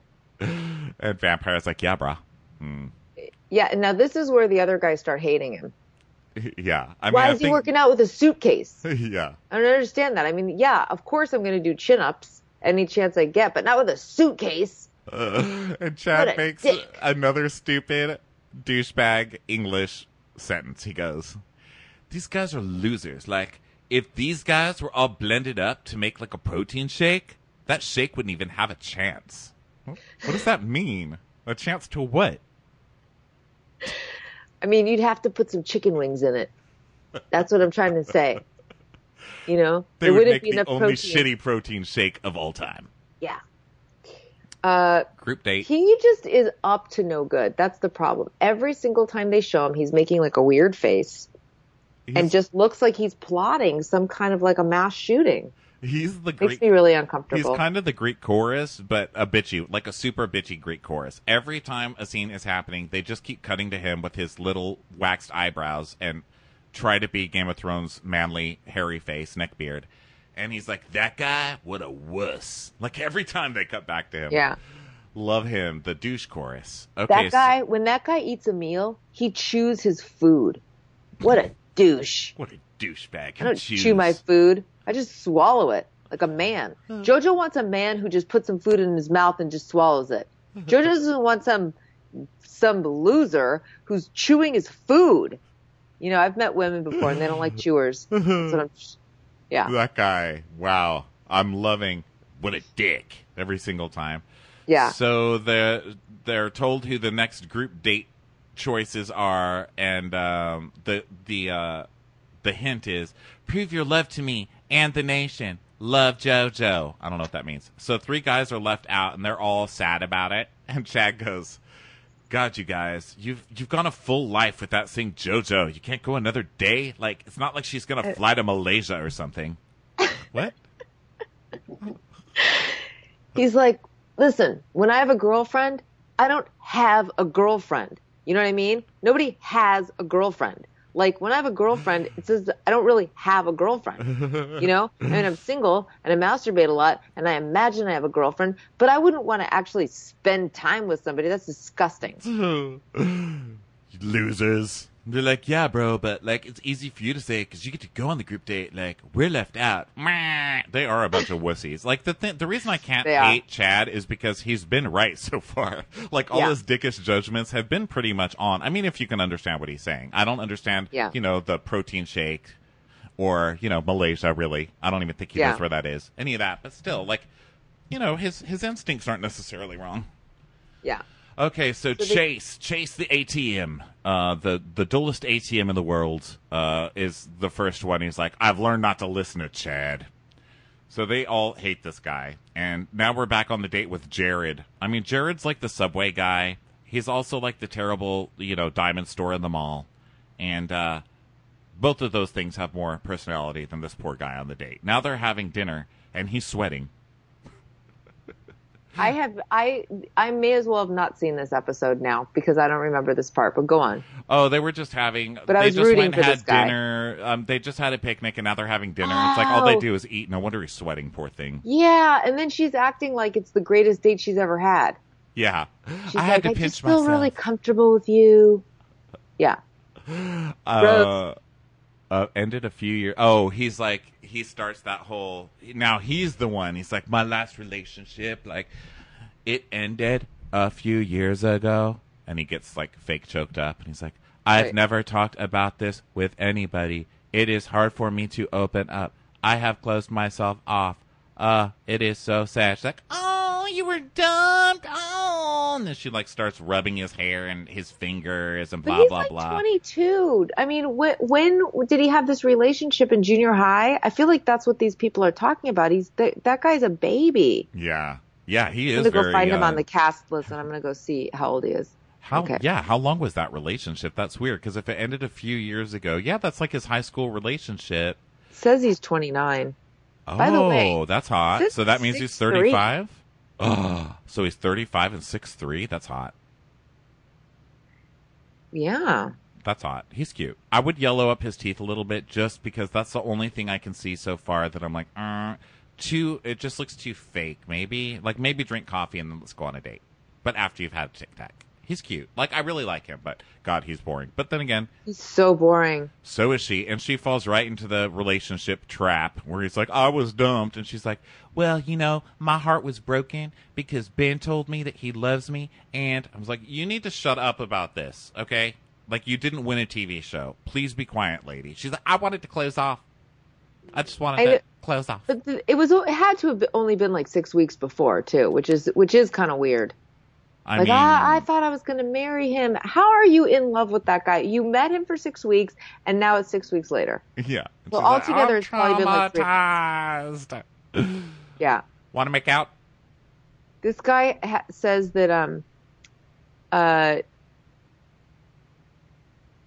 And Vampire's like, yeah, brah. Hmm. Yeah, now this is where the other guys start hating him. Yeah. I mean, Why I is he think, working out with a suitcase? Yeah. I don't understand that. I mean, yeah, of course I'm going to do chin-ups any chance I get, but not with a suitcase. Uh, and What Chad a makes dick. another stupid douchebag English sentence. He goes, these guys are losers. Like, if these guys were all blended up to make like a protein shake, that shake wouldn't even have a chance. What does that mean? A chance to what? I mean, you'd have to put some chicken wings in it. That's what I'm trying to say. You know? They There would wouldn't make be the enough only protein. shitty protein shake of all time. Yeah. Uh, Group date. he just is up to no good. That's the problem. Every single time they show him, he's making like a weird face. he's, and just looks like he's plotting some kind of like a mass shooting. He's the Greek. Makes me really uncomfortable. He's kind of the Greek chorus, but a bitchy, like a super bitchy Greek chorus. Every time a scene is happening, they just keep cutting to him with his little waxed eyebrows and try to be Game of Thrones manly, hairy face, neck beard. And he's like, that guy, what a wuss. Like every time they cut back to him. Yeah. Love him. The douche chorus. Okay. That guy, so, when that guy eats a meal, he chews his food. What a douche. What a douchebag. I don't chews. chew my food. I just swallow it like a man. Huh. Jojo wants a man who just puts some food in his mouth and just swallows it. Jojo doesn't want some some loser who's chewing his food. You know, I've met women before and they don't like chewers. That's what I'm, yeah. That guy. Wow. I'm loving what a dick every single time. Yeah. So they're, they're told who the next group date choices are, and um, the the uh, the hint is, prove your love to me and the nation. Love, JoJo. I don't know what that means. So three guys are left out, and they're all sad about it. And Chad goes, God, you guys, you've you've gone a full life without seeing JoJo. You can't go another day? Like, it's not like she's going to fly to Malaysia or something. What? He's like, listen, when I have a girlfriend, I don't have a girlfriend. You know what I mean? Nobody has a girlfriend. Like, when I have a girlfriend, it says I don't really have a girlfriend, you know? I mean, I'm single, and I masturbate a lot, and I imagine I have a girlfriend, but I wouldn't want to actually spend time with somebody. That's disgusting. Losers. They're like, yeah, bro, but, like, it's easy for you to say because you get to go on the group date. Like, we're left out. They are a bunch of wussies. Like, the th- the reason I can't They hate are. Chad is because he's been right so far. Like, all Yeah. his dickish judgments have been pretty much on. I mean, if you can understand what he's saying. I don't understand, Yeah. you know, the protein shake or, you know, Malaysia, really. I don't even think he Yeah. knows where that is. Any of that. But still, like, you know, his, his instincts aren't necessarily wrong. Yeah. Okay, so, So they- Chase, Chase the A T M, uh, the the dullest A T M in the world, uh, is the first one. He's like, I've learned not to listen to Chad. So they all hate this guy, and now we're back on the date with Jared. I mean, Jared's like the Subway guy. He's also like the terrible, you know, diamond store in the mall, and uh, both of those things have more personality than this poor guy on the date. Now they're having dinner, and he's sweating. I have I I may as well have not seen this episode now because I don't remember this part. But go on. Oh, they were just having. But I they was just rooting went for and this had guy. dinner. Um, they just had a picnic, and now they're having dinner. It's like all they Oh. do is eat. No wonder he's sweating. Poor thing. Yeah, and then she's acting like it's the greatest date she's ever had. Yeah, She's I like, had to I pinch just feel myself. really comfortable with you. Yeah. uh, uh, ended a few years. Oh, he's like he starts that whole. Now he's the one. He's like, my last relationship, like it ended a few years ago, and he gets like fake choked up, and he's like, I've Right. never talked about this with anybody. It is hard for me to open up. I have closed myself off. Uh, it is so sad. She's like, oh, you were dumped. Oh, and then she like starts rubbing his hair and his fingers and But blah he's blah like blah. twenty-two. I mean, wh- when did he have this relationship in junior high? I feel like that's what these people are talking about. He's th- that guy's a baby. Yeah, yeah, he I'm is gonna go very find him young. on the cast list, and I'm gonna go see how old he is. How? Okay. Yeah, how long was that relationship? That's weird because if it ended a few years ago, yeah, that's like his high school relationship. Says he's twenty-nine. Oh, By the way, that's hot. this So that means is he's six three. thirty-five. Oh, so he's thirty-five and six three. That's hot. Yeah. That's hot. He's cute. I would yellow up his teeth a little bit just because that's the only thing I can see so far that I'm like, uh, too. It just looks too fake. Maybe like maybe drink coffee and then let's go on a date. But after you've had a Tic Tac, he's cute. Like I really like him, but God, he's boring. But then again, He's so boring. so is she, and she falls right into the relationship trap where he's like, I was dumped, and she's like, well, you know, my heart was broken because Ben told me that he loves me, and I was like, you need to shut up about this, okay? Like, you didn't win a T V show. Please be quiet, lady. She's like, I wanted to close off. I just wanted I to d- close off. But th- it was it had to have only been like six weeks before too, which is which is kind of weird. I Like mean, ah, I thought I was going to marry him. How are you in love with that guy? You met him for six weeks, and now it's six weeks later. yeah. And Well, she's like, altogether, I'm it's probably been like three- traumatized. Yeah. Want to make out? This guy ha- says that um, uh,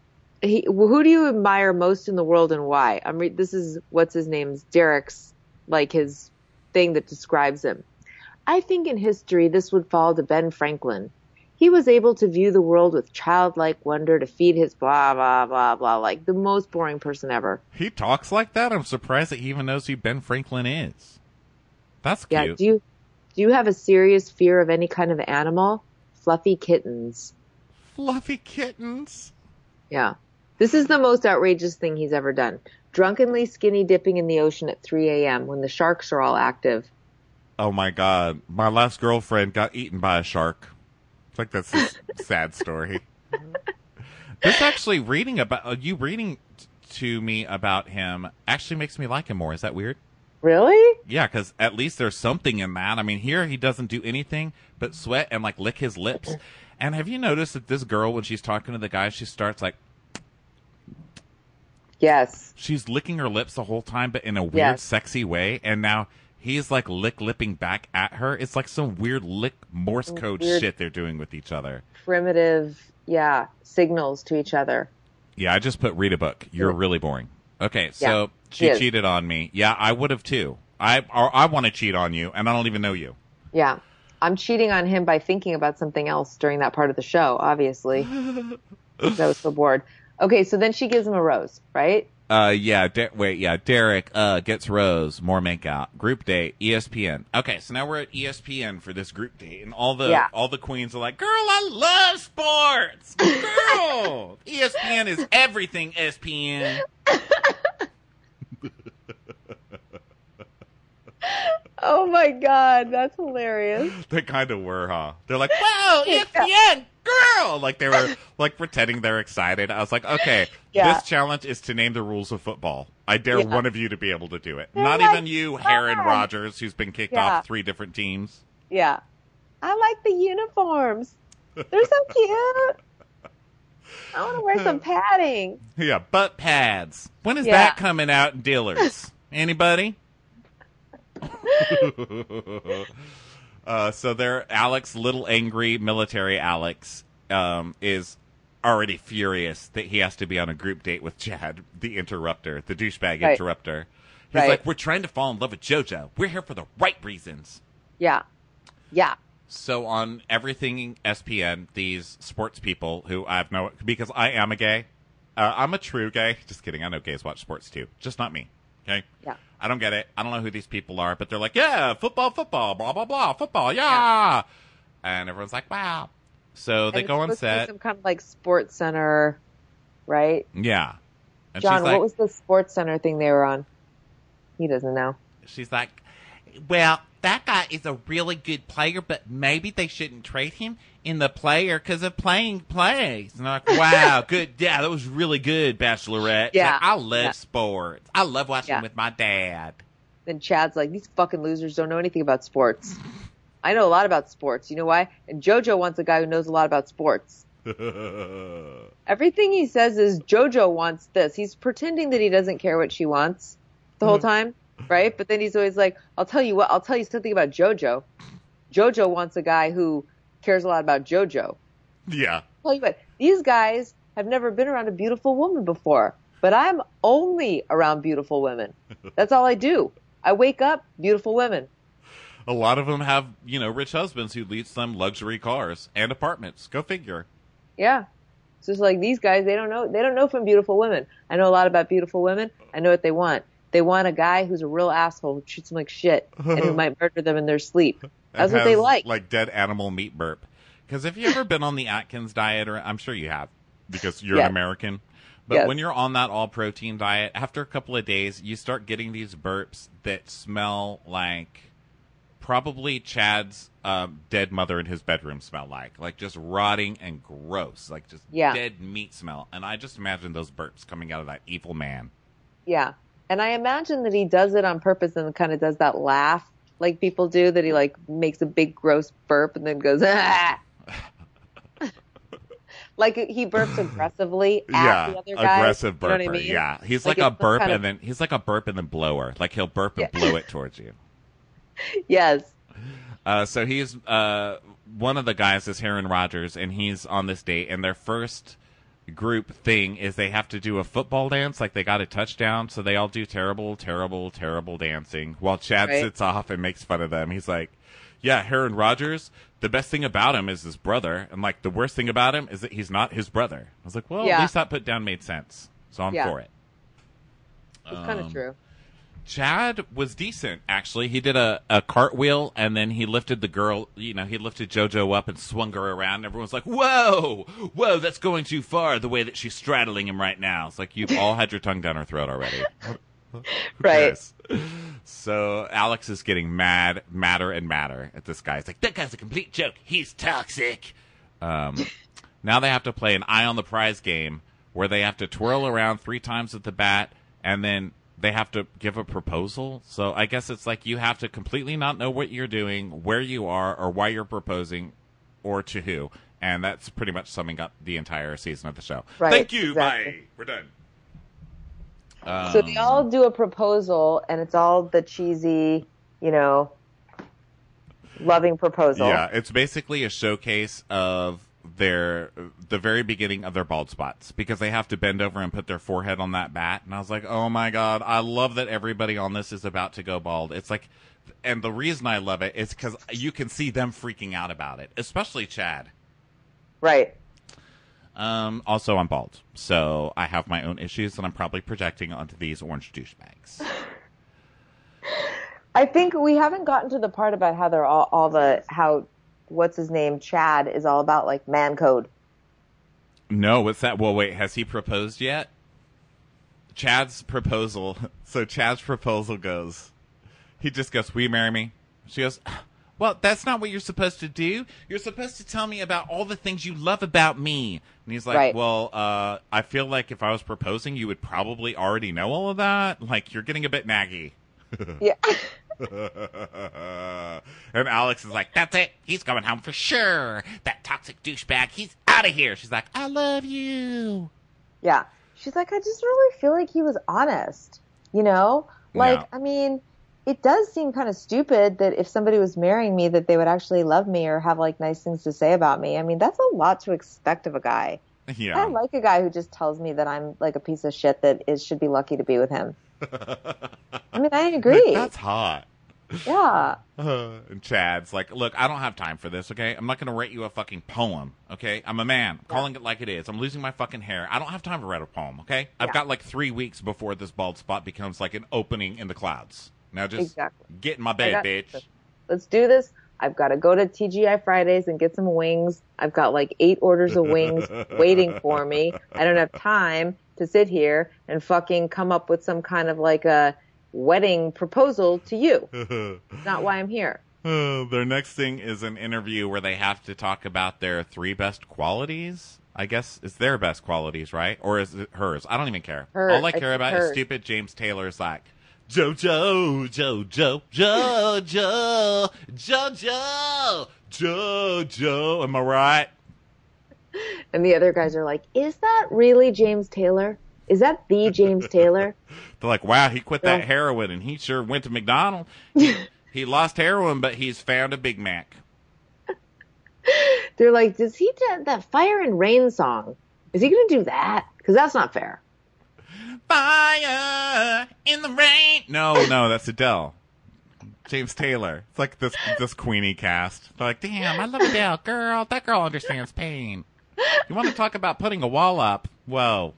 he, who do you admire most in the world and why? I'm re- this is what's his name's Derek's, like his thing that describes him. I think in history this would fall to Ben Franklin. He was able to view the world with childlike wonder to feed his blah, blah, blah, blah, like the most boring person ever. He talks like that? I'm surprised that he even knows who Ben Franklin is. That's cute. Yeah, do you, do you have a serious fear of any kind of animal? Fluffy kittens. Fluffy kittens? Yeah. This is the most outrageous thing he's ever done. Drunkenly skinny dipping in the ocean at three a.m. when the sharks are all active. Oh my god. My last girlfriend got eaten by a shark. It's like that's a sad story. This actually reading about uh, you reading t- to me about him actually makes me like him more. Is that weird? Really? Yeah, because at least there's something in that. I mean, here he doesn't do anything but sweat and like lick his lips. And have you noticed that this girl, when she's talking to the guy, she starts like, yes, she's licking her lips the whole time, but in a weird, yes. sexy way. And now he's like lick lipping back at her. It's like some weird lick Morse code weird, shit they're doing with each other. Primitive, yeah, signals to each other. Yeah, I just put read a book. You're really boring. Okay, so yeah, she she cheated on me. Yeah, I would have too. I or I want to cheat on you, and I don't even know you. Yeah. I'm cheating on him by thinking about something else during that part of the show, obviously. I was so bored. Okay, so then she gives him a rose, right? Uh, yeah, De- wait, yeah, Derek, uh, gets Rose, more makeout, group date, E S P N. Okay, so now we're at E S P N for this group date, and all the, yeah. all the queens are like, girl, I love sports! Girl! E S P N is everything, E S P N. Oh my god, that's hilarious. They kind of were, huh? They're like, wow, E S P N, girl! Like they were like pretending they're excited. I was like, okay, yeah. this challenge is to name the rules of football. I dare yeah. one of you to be able to do it. They're Not like, even you, Aaron Rodgers, who's been kicked yeah. off three different teams. Yeah. I like the uniforms. They're so cute. I want to wear some padding. Yeah, butt pads. When is yeah. that coming out in dealers? Anybody? uh, so there, Alex, little angry military Alex, um, is already furious that he has to be on a group date with Chad, the interrupter, the douchebag right. interrupter. He's right. like, we're trying to fall in love with JoJo. We're here for the right reasons. Yeah. Yeah. So on everything S P N, these sports people who I have no, because I am a gay, uh, I'm a true gay. Just kidding. I know gays watch sports too. Just not me. Okay? Yeah. I don't get it. I don't know who these people are, but they're like, yeah, football, football, blah, blah, blah, football, yeah. yeah. And everyone's like, wow. So they and go on set. Some kind of like Sports Center, right? Yeah. And John, she's like, what was the Sports Center thing they were on? He doesn't know. She's like, well, that guy is a really good player, but maybe they shouldn't trade him in the player because of playing plays. And I'm like, wow, good. Yeah, that was really good, Bachelorette. Yeah. Like, I love yeah. sports. I love watching yeah. with my dad. Then Chad's like, these fucking losers don't know anything about sports. I know a lot about sports. You know why? And JoJo wants a guy who knows a lot about sports. Everything he says is JoJo wants this. He's pretending that he doesn't care what she wants the whole time. Right? But then he's always like, I'll tell you what, I'll tell you something about JoJo. JoJo wants a guy who cares a lot about JoJo. Yeah. I'll tell you what, these guys have never been around a beautiful woman before, but I'm only around beautiful women. That's all I do. I wake up, beautiful women. A lot of them have, you know, rich husbands who lease them luxury cars and apartments. Go figure. Yeah. It's just like these guys, they don't know, they don't know from beautiful women. I know a lot about beautiful women. I know what they want. They want a guy who's a real asshole who treats them like shit and who might murder them in their sleep. That's what they like. Like dead animal meat burp. Because have you ever been on the Atkins diet? Or I'm sure you have because you're yes. an American. But yes. when you're on that all-protein diet, after a couple of days, you start getting these burps that smell like probably Chad's um, dead mother in his bedroom smell like. Like just rotting and gross. Like just yeah. dead meat smell. And I just imagine those burps coming out of that evil man. Yeah. And I imagine that he does it on purpose and kind of does that laugh like people do, that he like makes a big gross burp and then goes, ah. Like he burps aggressively at yeah, the other guy. Aggressive burper. You know what I mean? Yeah. He's like, like a burp kind of... and then he's like a burp and then blower. Like he'll burp and yeah. blow it towards you. Yes. Uh, so he's uh, one of the guys is Aaron Rodgers, and he's on this date, and their first group thing is they have to do a football dance like they got a touchdown, so they all do terrible, terrible, terrible dancing while Chad right. sits off and makes fun of them. He's like, yeah, Aaron Rodgers, the best thing about him is his brother, and like the worst thing about him is that he's not his brother. I was like, well, yeah. at least that put down made sense, so I'm yeah. for it. It's um, kind of true. Chad was decent, actually. He did a, a cartwheel, and then he lifted the girl, you know, he lifted JoJo up and swung her around, and everyone's like, whoa, whoa, that's going too far, the way that she's straddling him right now. It's like, you've all had your tongue down her throat already. Right. So Alex is getting mad, madder and madder at this guy. It's like, that guy's a complete joke. He's toxic. Um, now they have to play an eye on the prize game where they have to twirl around three times at the bat, and then they have to give a proposal. So I guess it's like you have to completely not know what you're doing, where you are, or why you're proposing, or to who. And that's pretty much summing up the entire season of the show. Right, Thank you. exactly. Bye. We're done. Um, so they all do a proposal, and it's all the cheesy, you know, loving proposal. Yeah, it's basically a showcase of their the very beginning of their bald spots, because they have to bend over and put their forehead on that bat. And I was like, oh my god, I love that everybody on this is about to go bald. It's like, and the reason I love it is because you can see them freaking out about it, especially Chad. Right. Um, also, I'm bald, so I have my own issues that I'm probably projecting onto these orange douchebags. I think we haven't gotten to the part about how they're all, all the how what's his name Chad is all about, like, man code. No, what's that? Well, wait, has he proposed yet? Chad's proposal. So Chad's proposal goes. He just goes, "Will you marry me?" She goes, "Well, that's not what you're supposed to do. You're supposed to tell me about all the things you love about me." And he's like, right. well, uh, I feel like if I was proposing, you would probably already know all of that. Like, you're getting a bit naggy. Yeah. And Alex is like, that's it. He's coming home for sure. That toxic douchebag, he's out of here. She's like, I love you. Yeah. She's like, I just really feel like he was honest. You know? Like, yeah. I mean, it does seem kind of stupid that if somebody was marrying me that they would actually love me or have, like, nice things to say about me. I mean, that's a lot to expect of a guy. Yeah. I like a guy who just tells me that I'm, like, a piece of shit that is should be lucky to be with him. I mean, I agree. That's hot. Yeah. Uh, and Chad's like, look, I don't have time for this, okay? I'm not going to write you a fucking poem, okay? I'm a man. I'm calling it like it is. I'm losing my fucking hair. I don't have time to write a poem, okay? I've yeah. got, like, three weeks before this bald spot becomes, like, an opening in the clouds. Now just exactly. get in my bed, got, bitch. Let's do this. I've got to go to T G I Fridays and get some wings. I've got like eight orders of wings waiting for me. I don't have time to sit here and fucking come up with some kind of like a wedding proposal to you. It's not why I'm here. Uh, their next thing is an interview where they have to talk about their three best qualities. I guess it's their best qualities, right? Or is it hers? I don't even care. Her, All I care about hers. is stupid James Taylor's like, Jojo, Jojo, Jojo, Jojo, Jojo. Am I right? And the other guys are like, is that really James Taylor? Is that the James Taylor? They're like, wow, he quit that yeah. heroin and he sure went to McDonald's. He, he lost heroin, but he's found a Big Mac. They're like, does he do that Fire and Rain song? Is he going to do that? Because that's not fair. Fire in the rain. No, no, that's Adele. James Taylor. It's like this this Queenie cast. They're like, damn, I love Adele. Girl, that girl understands pain. You want to talk about putting a wall up? Whoa.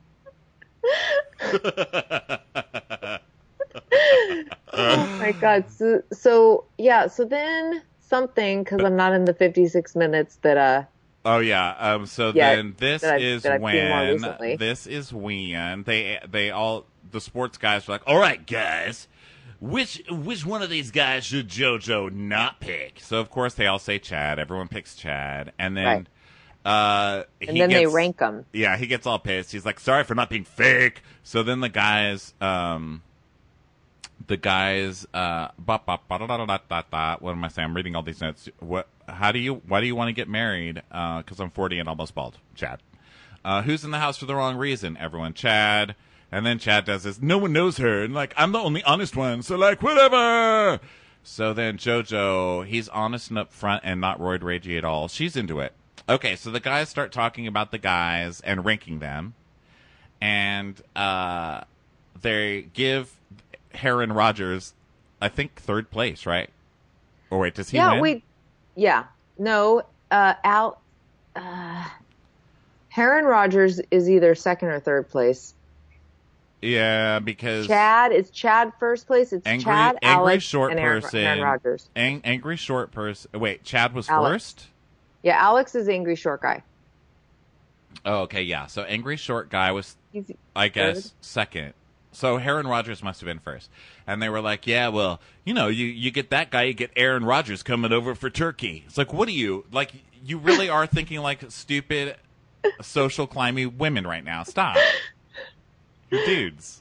Oh, my God. So, so, yeah, so then something, because I'm not in the fifty-six minutes that... uh. Oh yeah. Um. So yeah, then this that is that when this is when they they all the sports guys are like, all right, guys, which which one of these guys should JoJo not pick? So of course they all say Chad. Everyone picks Chad, and then right. uh, and he then gets, they rank them. Yeah, he gets all pissed. He's like, sorry for not being fake. So then the guys um. The guys, uh, what am I saying? I'm reading all these notes. What? How do you? Why do you want to get married? Uh, because I'm forty and almost bald. Chad. Uh, who's in the house for the wrong reason? Everyone. Chad. And then Chad does this. No one knows her, and like I'm the only honest one. So like whatever. So then JoJo, he's honest and upfront and not roid ragey at all. She's into it. Okay, so the guys start talking about the guys and ranking them, and uh, they give Aaron Rodgers, I think, third place, right? Or wait, does he yeah, win? we, yeah, no, uh, Al, uh, Aaron Rodgers is either second or third place. Yeah, because Chad is Chad first place. It's angry, Chad, angry Alex, short and Aaron, person. Aaron Rodgers. Ang, angry short person. Wait, Chad was Alex. first. Yeah, Alex is angry short guy. Oh, okay, yeah. So angry short guy was, He's I guess, third. second. So Aaron Rodgers must have been first. And they were like, yeah, well, you know, you, you get that guy, you get Aaron Rodgers coming over for Turkey. It's like, what are you, like, you really are thinking like stupid social climby women right now. Stop. You're dudes.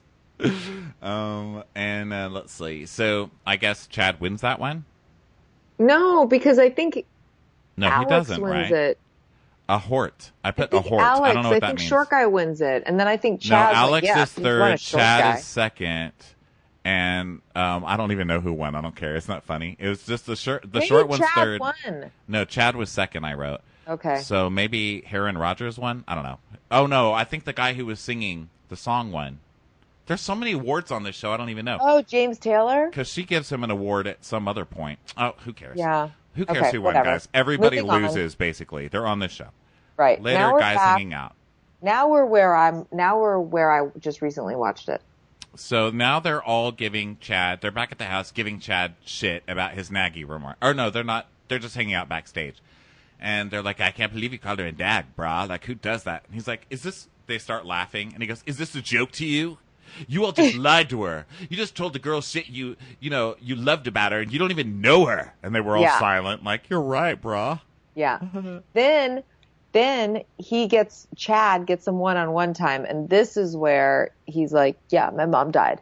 Um, and uh, let's see. So I guess Chad wins that one? No, because I think No, Alex he doesn't, wins right? it. A hort. I I put a think hort. Alex, I don't know what I that think means. short guy wins it, and then I think No, Chad's Alex like, yeah, is he's won third. a short Chad guy. is second, and um, I don't even know who won. I don't care. It's not funny. It was just the short. The Maybe short one's Chad third. won. No, Chad was second. I wrote. Okay. So maybe Aaron Rodgers won. I don't know. Oh no, I think the guy who was singing the song won. There's so many awards on this show. I don't even know. Oh, James Taylor? Because she gives him an award at some other point. Oh, who cares? Yeah. Who cares Okay, who won, whatever. guys? Everybody Moving on. loses, basically. They're on this show. Right. Later, now we're guys back. hanging out. Now we're where I'm. Now we're where I just recently watched it. So now they're all giving Chad, they're back at the house giving Chad shit about his Nagy remark. Or no, they're not. They're just hanging out backstage. And they're like, I can't believe you called her a dag, brah. Like, who does that? And he's like, is this, they start laughing. And he goes, is this a joke to you? You all just lied to her. You just told the girl shit you, you know, you loved about her and you don't even know her. And they were all Yeah. silent. Like, you're right, brah. Yeah. then, then he gets Chad gets him one on one time, and this is where he's like, "Yeah, my mom died."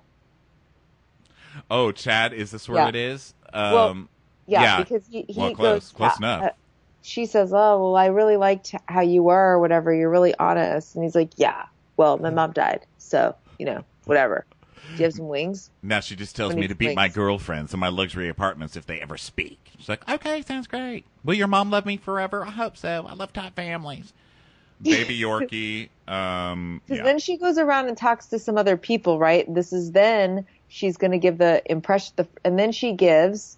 Oh, Chad, is this where Yeah. it is? Well, Um, Yeah, yeah. because he, he Well, goes, close. Close yeah, enough. uh, she says, "Oh, well, I really liked how you were, or whatever. You're really honest." And he's like, "Yeah, well, my mom died, so you know, whatever. Do you have some wings?" Now she just tells When me he to beat my thinks. girlfriends in my luxury apartments if they ever speak. She's like, okay, sounds great. Will your mom love me forever? I hope so. I love top families. Baby Yorkie. Um, Because yeah. then she goes around and talks to some other people, right? This is then she's going to give the impression, the, and then she gives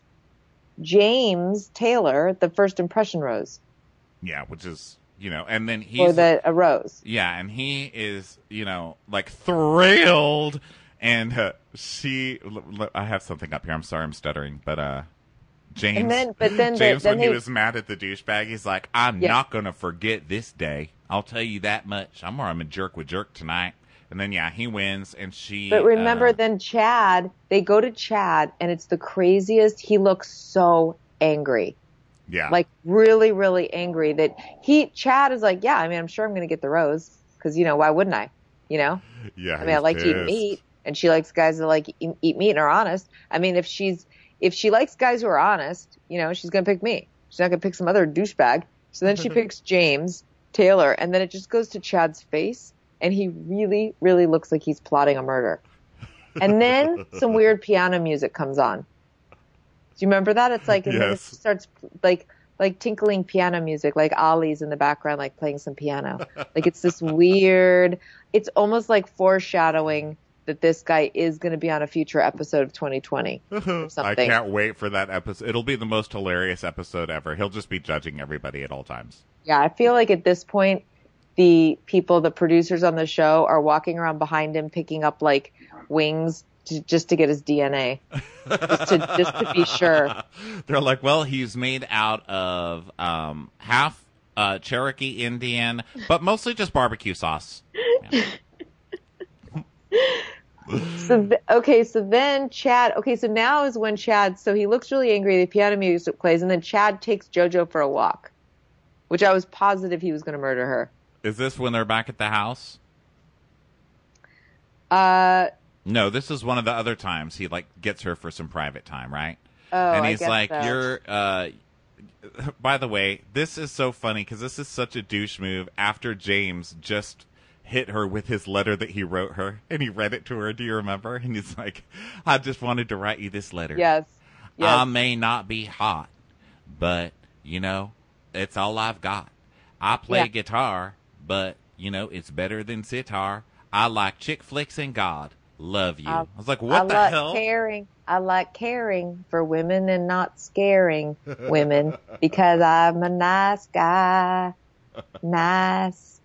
James Taylor the first impression rose, yeah, which is, you know, and then he's, or the a rose. yeah, and he is, you know, like thrilled. And uh, she, l- l- I have something up here. I'm sorry, I'm stuttering, but uh, James, And then, but then, James, the, then when he they, was mad at the douchebag, he's like, I'm Yeah. not going to forget this day. I'll tell you that much. I'm I'm a jerk with jerk tonight. And then, yeah, he wins, and she... But remember, uh, then Chad, they go to Chad, and it's the craziest. He looks so angry, yeah. like really, really angry. That he, Chad is like, yeah, I mean, I'm sure I'm going to get the rose because you know why wouldn't I? You know, yeah, I mean, I like to eat meat, and she likes guys that like eat, eat meat and are honest. I mean, if she's if she likes guys who are honest, you know, she's going to pick me. She's not going to pick some other douchebag. So then she picks James Taylor, and then it just goes to Chad's face, and he really, really looks like he's plotting a murder. And then some weird piano music comes on. Do you remember that? It's like, and then it Yes. starts like like tinkling piano music, like Ollie's in the background, like playing some piano. Like it's this weird. It's almost like foreshadowing that this guy is going to be on a future episode of twenty twenty or I something. can't wait for that episode. It'll be the most hilarious episode ever. He'll just be judging everybody at all times. Yeah, I feel like at this point, the people, the producers on the show, are walking around behind him, picking up like wings to, just to get his D N A, just to just to be sure. They're like, well, he's made out of um, half uh, Cherokee Indian, but mostly just barbecue sauce. Yeah. So th- okay, so then Chad. Okay, so now is when Chad. So he looks really angry. The piano music plays, and then Chad takes JoJo for a walk, which I was positive he was going to murder her. Is this when they're back at the house? Uh No, this is one of the other times he like gets her for some private time, right? oh, and I he's guess like, so. "You're." Uh, by the way, this is so funny because this is such a douche move. After James just hit her with his letter that he wrote her, and he read it to her. Do you remember? And he's like, "I just wanted to write you this letter. Yes. Yes. I may not be hot, but you know, it's all I've got. I play Yeah. guitar, but, you know, it's better than sitar. I like chick flicks and God. Love you. I, I, was like, what I the like hell? caring. I like caring for women and not scaring women because I'm a nice guy. Nice.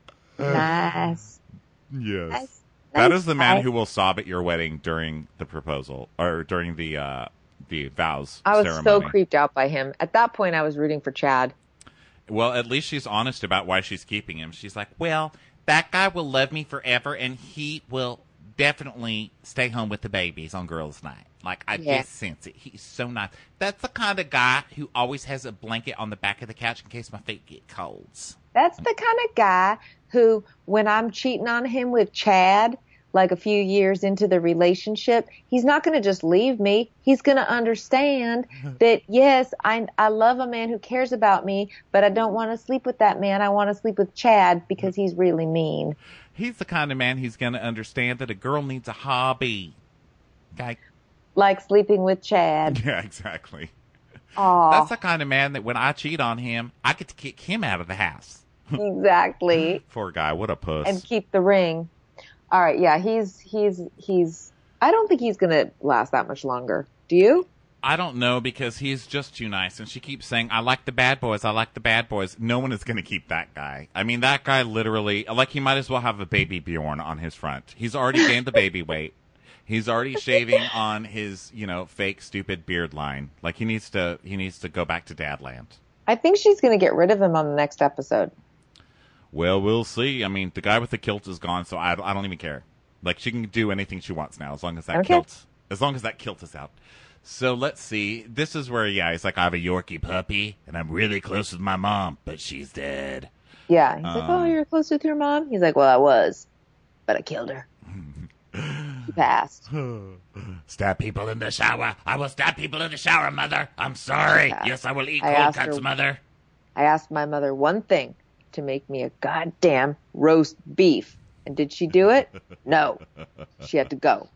Nice. Yes. Nice. That nice is the man guy. who will sob at your wedding during the proposal or during the uh, the vows I was ceremony. so creeped out by him. At that point, I was rooting for Chad. Well, at least she's honest about why she's keeping him. She's like, well, that guy will love me forever, and he will definitely stay home with the babies on girls' night. Like, I Yeah. just sense it. He's so nice. That's the kind of guy who always has a blanket on the back of the couch in case my feet get colds. That's the kind of guy who, when I'm cheating on him with Chad, like a few years into the relationship, he's not going to just leave me. He's going to understand that, yes, I, I love a man who cares about me, but I don't want to sleep with that man. I want to sleep with Chad because he's really mean. He's the kind of man who's going to understand that a girl needs a hobby. Okay? Like sleeping with Chad. Yeah, exactly. Aw, That's the kind of man that when I cheat on him, I get to kick him out of the house. exactly. Poor guy, what a puss. And keep the ring. All right, yeah, he's, he's, he's, I don't think he's going to last that much longer. Do you? I don't know because he's just too nice. And she keeps saying, I like the bad boys. I like the bad boys. No one is going to keep that guy. I mean, that guy literally, like he might as well have a baby Bjorn on his front. He's already gained the baby weight. He's already shaving on his, you know, fake stupid beard line. Like he needs to, he needs to go back to Dadland. I think she's going to get rid of him on the next episode. Well, we'll see. I mean, the guy with the kilt is gone, so I, I don't even care. Like, she can do anything she wants now, as long as that Okay. kilt, as long as that kilt is out. So let's see. This is where, yeah, he's like, I have a Yorkie puppy, and I'm really close with my mom, but she's dead. Yeah. He's like, Um, oh, you're close with your mom? He's like, well, I was, but I killed her. She passed. Stab people in the shower. I will stab people in the shower, mother. I'm sorry. Yeah. Yes, I will eat I cold asked cuts, her- mother. I asked my mother one thing, to make me a goddamn roast beef. And did she do it? No. She had to go.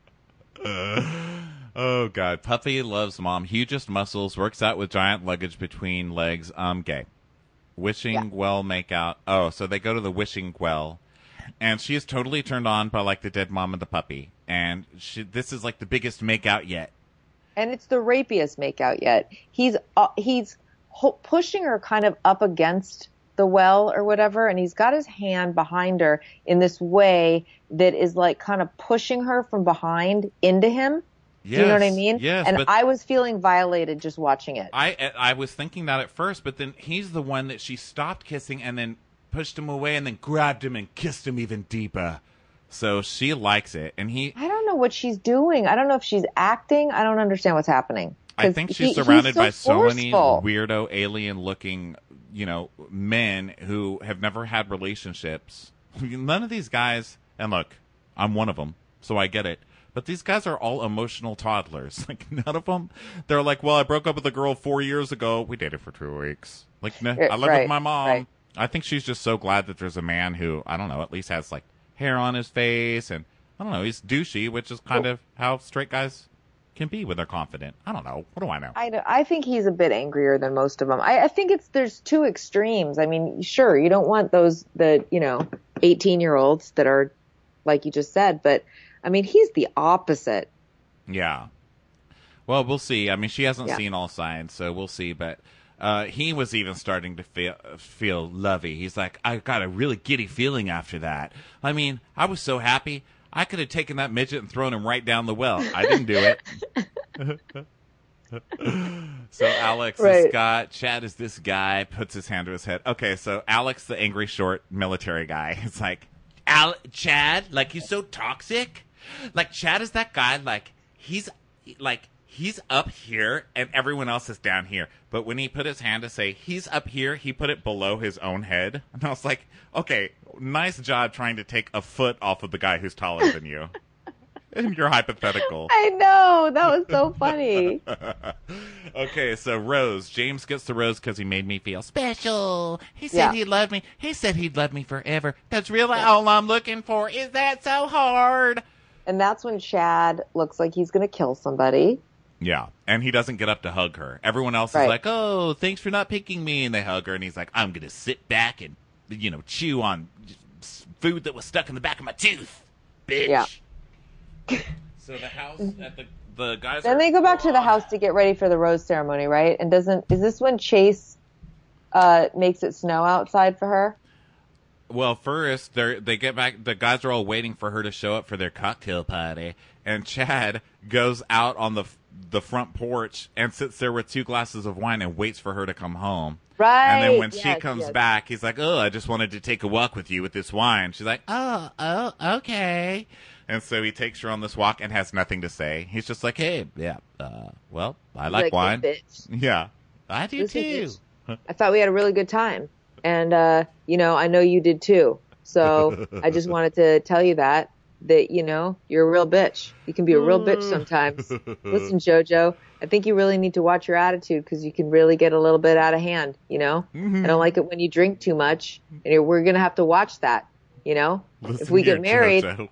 Oh, God. Puppy loves mom. Hugest muscles. Works out with giant luggage between legs. Um, gay. Wishing Yeah. well make out. Oh, so they go to the wishing well. And she is totally turned on by, like, the dead mom and the puppy. And she, this is, like, the biggest make out yet. And it's the rapiest makeout yet. He's uh, he's ho- pushing her kind of up against the well or whatever, and he's got his hand behind her in this way that is like kind of pushing her from behind into him. Yes, Do you know what I mean? Yes, and but I was feeling violated just watching it. I I was thinking that at first, but then he's the one that she stopped kissing and then pushed him away and then grabbed him and kissed him even deeper. So she likes it, and he. I don't know what she's doing. I don't know if she's acting. I don't understand what's happening. I 'Cause think she's he- he's surrounded by so many forceful. weirdo alien-looking, you know, men who have never had relationships. None of these guys, and look, I'm one of them, so I get it. But these guys are all emotional toddlers. Like, none of them, they're like, well, I broke up with a girl four years ago. We dated for two weeks. Like, no, I live Right, with my mom. right. I think she's just so glad that there's a man who, I don't know, at least has, like, hair on his face, and, I don't know, he's douchey, which is kind of how straight guys can be when they're confident. I don't know. What do I know? I, don't- I think he's a bit angrier than most of them. I, I think it's there's two extremes. I mean, sure, you don't want those the you know eighteen year olds that are like you just said, but I mean he's the opposite. Yeah. Well, we'll see. I mean, she hasn't Yeah. seen all signs, so we'll see. But uh, he was even starting to feel feel lovey. He's like, I got a really giddy feeling after that. I mean, I was so happy. I could have taken that midget and thrown him right down the well. I didn't do it. So Alex Right. is Scott. Chad is this guy. Puts his hand to his head. Okay, so Alex, the angry short military guy, is like, Al- Chad, like he's so toxic. Like Chad is that guy. Like he's like he's up here and everyone else is down here. But when he put his hand to say he's up here, he put it below his own head. And I was like, okay, nice job trying to take a foot off of the guy who's taller than you. In your hypothetical. I know that was so funny. Okay, so Rose. James gets the rose because he made me feel special. He said Yeah. he loved me. He said he'd love me forever. That's really all I'm looking for. Is that so hard? And that's when Chad looks like he's going to kill somebody. Yeah, and he doesn't get up to hug her. Everyone else Right. is like, oh, thanks for not picking me, and they hug her, and he's like, I'm going to sit back and, you know, chew on food that was stuck in the back of my tooth, bitch. Yeah. So the house at the, the guys Then are, they go back to the house to get ready for the rose ceremony, right? And doesn't, is this when Chase uh, makes it snow outside for her? Well, first, they they get back. The guys are all waiting for her to show up for their cocktail party, and Chad goes out on the the front porch and sits there with two glasses of wine and waits for her to come home. Right. And then when she yes, comes yes. back, he's like, "Oh, I just wanted to take a walk with you with this wine." She's like, "Oh, oh, okay." And so he takes her on this walk and has nothing to say. He's just like, "Hey, yeah, uh, well, I He's like, like, wine. "Hey, bitch. Yeah, I do Listen, too." bitch. I thought we had a really good time. And, uh, you know, I know you did too. So I just wanted to tell you that, that, you know, you're a real bitch. You can be a real bitch sometimes. Listen, JoJo, I think you really need to watch your attitude because you can really get a little bit out of hand, you know? Mm-hmm. I don't like it when you drink too much. And you're, we're going to have to watch that, you know? Listen if we here, get married, JoJo.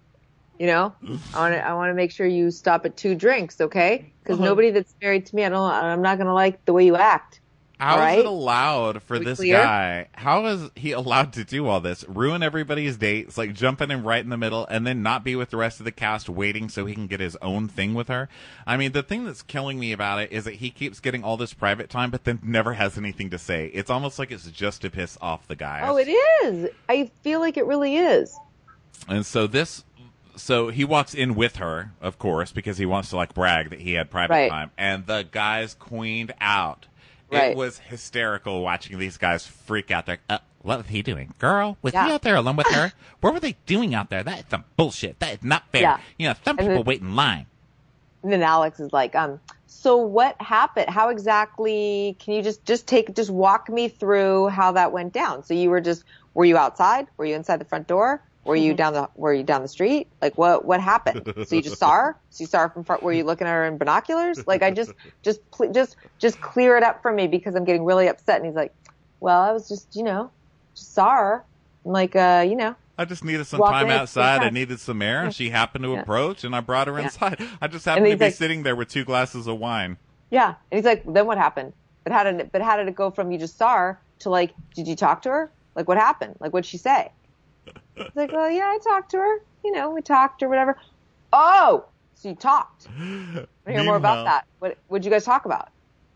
you know, I want to I want to make sure you stop at two drinks, okay? Because Uh-huh. nobody that's married to me, I don't, I'm not going to like the way you act. How is right? it allowed for we this clear? guy? How is he allowed to do all this? Ruin everybody's dates, like jump in and right in the middle, and then not be with the rest of the cast waiting so he can get his own thing with her? I mean, the thing that's killing me about it is that he keeps getting all this private time, but then never has anything to say. It's almost like it's just to piss off the guys. Oh, it is. I feel like it really is. And so this, so he walks in with her, of course, because he wants to like brag that he had private Right. time, and the guys queened out. Right. It was hysterical watching these guys freak out there. Uh, what was he doing? Girl, was Yeah. he out there alone with her? What were they doing out there? That is some bullshit. That is not fair. Yeah. You know, some And people then- wait in line. And then Alex is like, um, so what happened? How exactly, can you just, just take, just walk me through how that went down? So you were just, were you outside? Were you inside the front door? Were you down the, were you down the street? Like what, what happened? So you just saw her? So you saw her from front, were you looking at her in binoculars? Like I just, just, pl- just, just clear it up for me because I'm getting really upset. And he's like, well, I was just, you know, just saw her. I'm like, uh, you know, I just needed some Walk time away at the same outside. I time. needed some air, and she happened to Yeah. approach, and I brought her Yeah. inside. I just happened And to be he's like- sitting there with two glasses of wine. yeah. And he's like, then what happened? But how did it, but how did it go from you just saw her to like, did you talk to her? Like what happened? Like what'd she say? He's like, well, yeah, I talked to her. You know, we talked or whatever. Oh, so you talked. I want to hear more about Meanwhile- that. What what'd you guys talk about?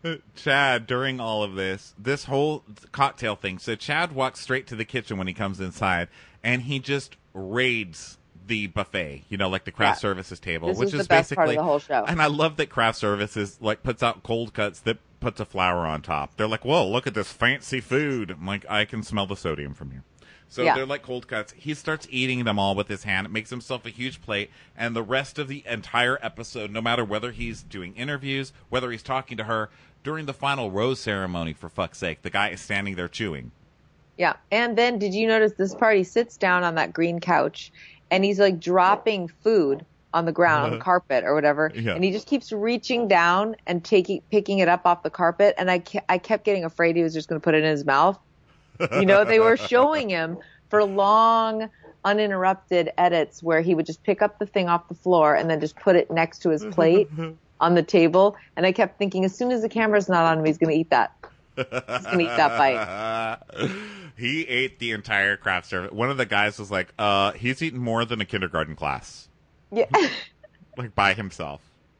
Chad, during all of this, this whole cocktail thing, so Chad walks straight to the kitchen when he comes inside, and he just raids the buffet, you know, like the craft Yeah. services table, This which is is the best basically part of the whole show. And I love that craft services like puts out cold cuts that puts a flower on top. They're like, "Whoa, look at this fancy food!" I'm like, I can smell the sodium from here. So Yeah. they're like cold cuts. He starts eating them all with his hand. It makes himself a huge plate. And the rest of the entire episode, no matter whether he's doing interviews, whether he's talking to her, during the final rose ceremony, for fuck's sake, the guy is standing there chewing. Yeah. And then did you notice this part? He sits down on that green couch and he's like dropping food on the ground, on the carpet or whatever. Yeah. And he just keeps reaching down and taking, picking it up off the carpet. And I, ke- I kept getting afraid he was just going to put it in his mouth. You know, they were showing him for long, uninterrupted edits where he would just pick up the thing off the floor and then just put it next to his plate on the table. And I kept thinking, as soon as the camera's not on him, he's going to eat that. He's going to eat that bite. He ate the entire craft service. One of the guys was like, uh, he's eaten more than a kindergarten class, Yeah. like by himself.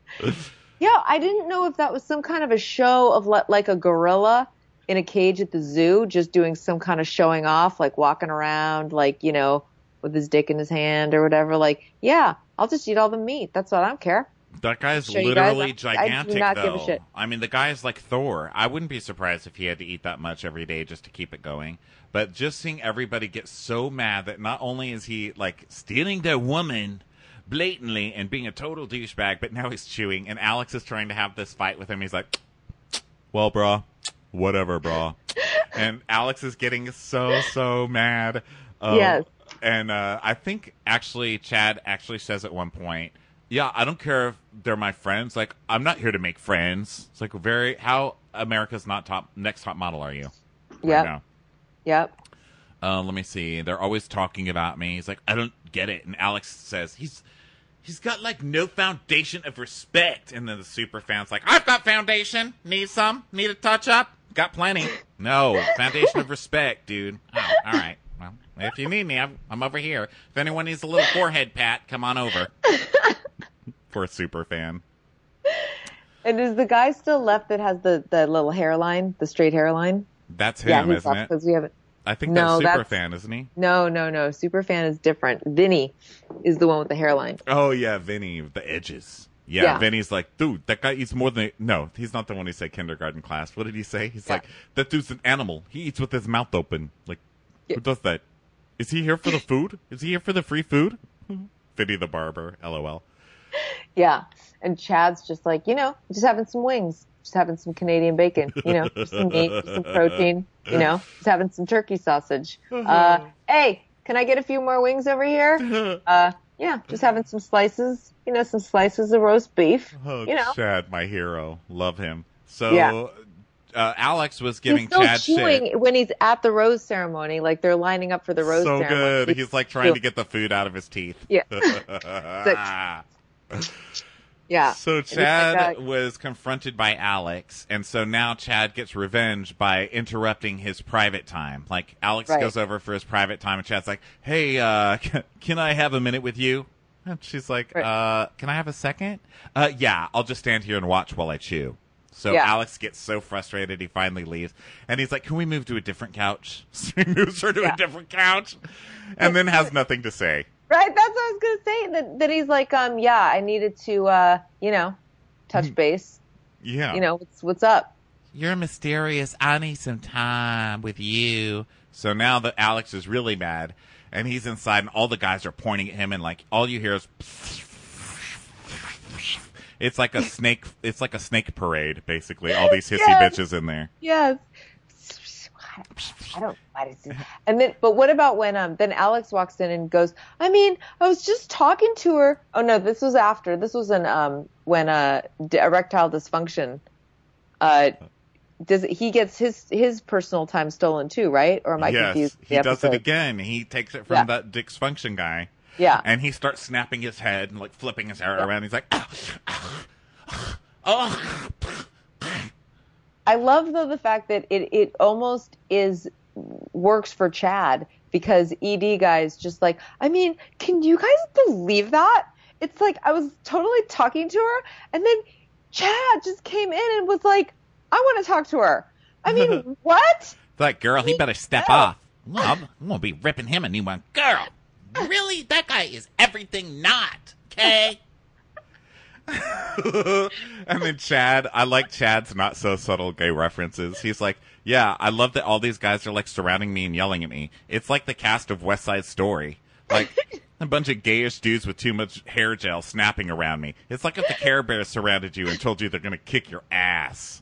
Yeah, I didn't know if that was some kind of a show of le- like a gorilla in a cage at the zoo, just doing some kind of showing off, like walking around, like, you know, with his dick in his hand or whatever. Like, yeah, I'll just eat all the meat. That's what I don't care. That guy's Show you guys, literally I- I do gigantic, not though. give a shit. I mean, the guy is like Thor. I wouldn't be surprised if he had to eat that much every day just to keep it going. But just seeing everybody get so mad that not only is he, like, stealing their woman blatantly and being a total douchebag, but now he's chewing, and Alex is trying to have this fight with him. He's like, well, brah, whatever, brah. And Alex is getting so, so mad. Um, Yes. And uh, I think, actually, Chad actually says at one point, yeah, I don't care if they're my friends. Like, I'm not here to make friends. It's like very, how America's not top, next top model are you? right Yep. now? Yep. Uh, let me see. They're always talking about me. He's like, I don't get it. And Alex says, he's he's got, like, no foundation of respect. And then the super fan's like, I've got foundation. Need some? Need a touch-up? Got plenty. No, foundation of respect, dude. Oh, all right. Well, if you need me, I'm, I'm over here. If anyone needs a little forehead pat, come on over. For a super fan. And is the guy still left that has the, the little hairline, the straight hairline? That's him, yeah, isn't it? Because we haven't. I think no, that's that's Superfan, isn't he? No, no, no. Superfan is different. Vinny is the one with the hairline. Oh, yeah, Vinny, the edges. Yeah, yeah. Vinny's like, dude, that guy eats more than... No, he's not the one who said kindergarten class. What did he say? He's yeah. like, that dude's an animal. He eats with his mouth open. Like, yeah. who does that? Is he here for the food? Is he here for the free food? Vinny the barber, LOL. Yeah, and Chad's just like, you know, just having some wings. Just having some Canadian bacon, you know, just some meat, just some protein, you know, just having some turkey sausage. Uh, hey, can I get a few more wings over here? Uh, yeah, just having some slices, you know, some slices of roast beef, oh, you know. Chad, my hero. Love him. So yeah. uh, Alex was giving he's still Chad chewing shit. When he's at the rose ceremony, like they're lining up for the rose so ceremony. So good. He's like trying to get the food out of his teeth. Yeah. Yeah. So Chad like was confronted by Alex, and so now Chad gets revenge by interrupting his private time. Like, Alex right. goes over for his private time, and Chad's like, hey, uh, can, can I have a minute with you? And she's like, right. uh, can I have a second? Uh, yeah, I'll just stand here and watch while I chew. So yeah. Alex gets so frustrated, he finally leaves. And he's like, can we move to a different couch? So he moves her to yeah. a different couch, and then has nothing to say. Right, that's what I was gonna say. That that he's like, um, yeah, I needed to, uh, you know, touch base. Yeah. You know, what's what's up? You're mysterious. I need some time with you. So now that Alex is really mad, and he's inside, and all the guys are pointing at him, and like all you hear is, it's like a snake. It's like a snake parade, basically. All these hissy yes. bitches in there. Yes. I don't why did you and then but what about when um then Alex walks in and goes, I mean, I was just talking to her. Oh no, this was after. This was an um when uh d- erectile dysfunction uh does he gets his his personal time stolen too, right? Or am I yes, confused? He does it again. He takes it from yeah. that dysfunction guy. Yeah. And he starts snapping his head and like flipping his hair yeah. around. He's like, oh, oh, oh. I love, though, the fact that it, it almost is works for Chad because E D guys just like, I mean, can you guys believe that? It's like I was totally talking to her, and then Chad just came in and was like, I want to talk to her. I mean, what? It's like, girl, he better step yeah. off. Well, I'm, I'm going to be ripping him a new one. Girl, really? That guy is everything not, okay? And then Chad, I like Chad's not so subtle gay references. He's like, yeah, I love that all these guys are like surrounding me and yelling at me. It's like the cast of West Side Story. Like a bunch of gayish dudes with too much hair gel snapping around me. It's like if the Care Bears surrounded you and told you they're going to kick your ass.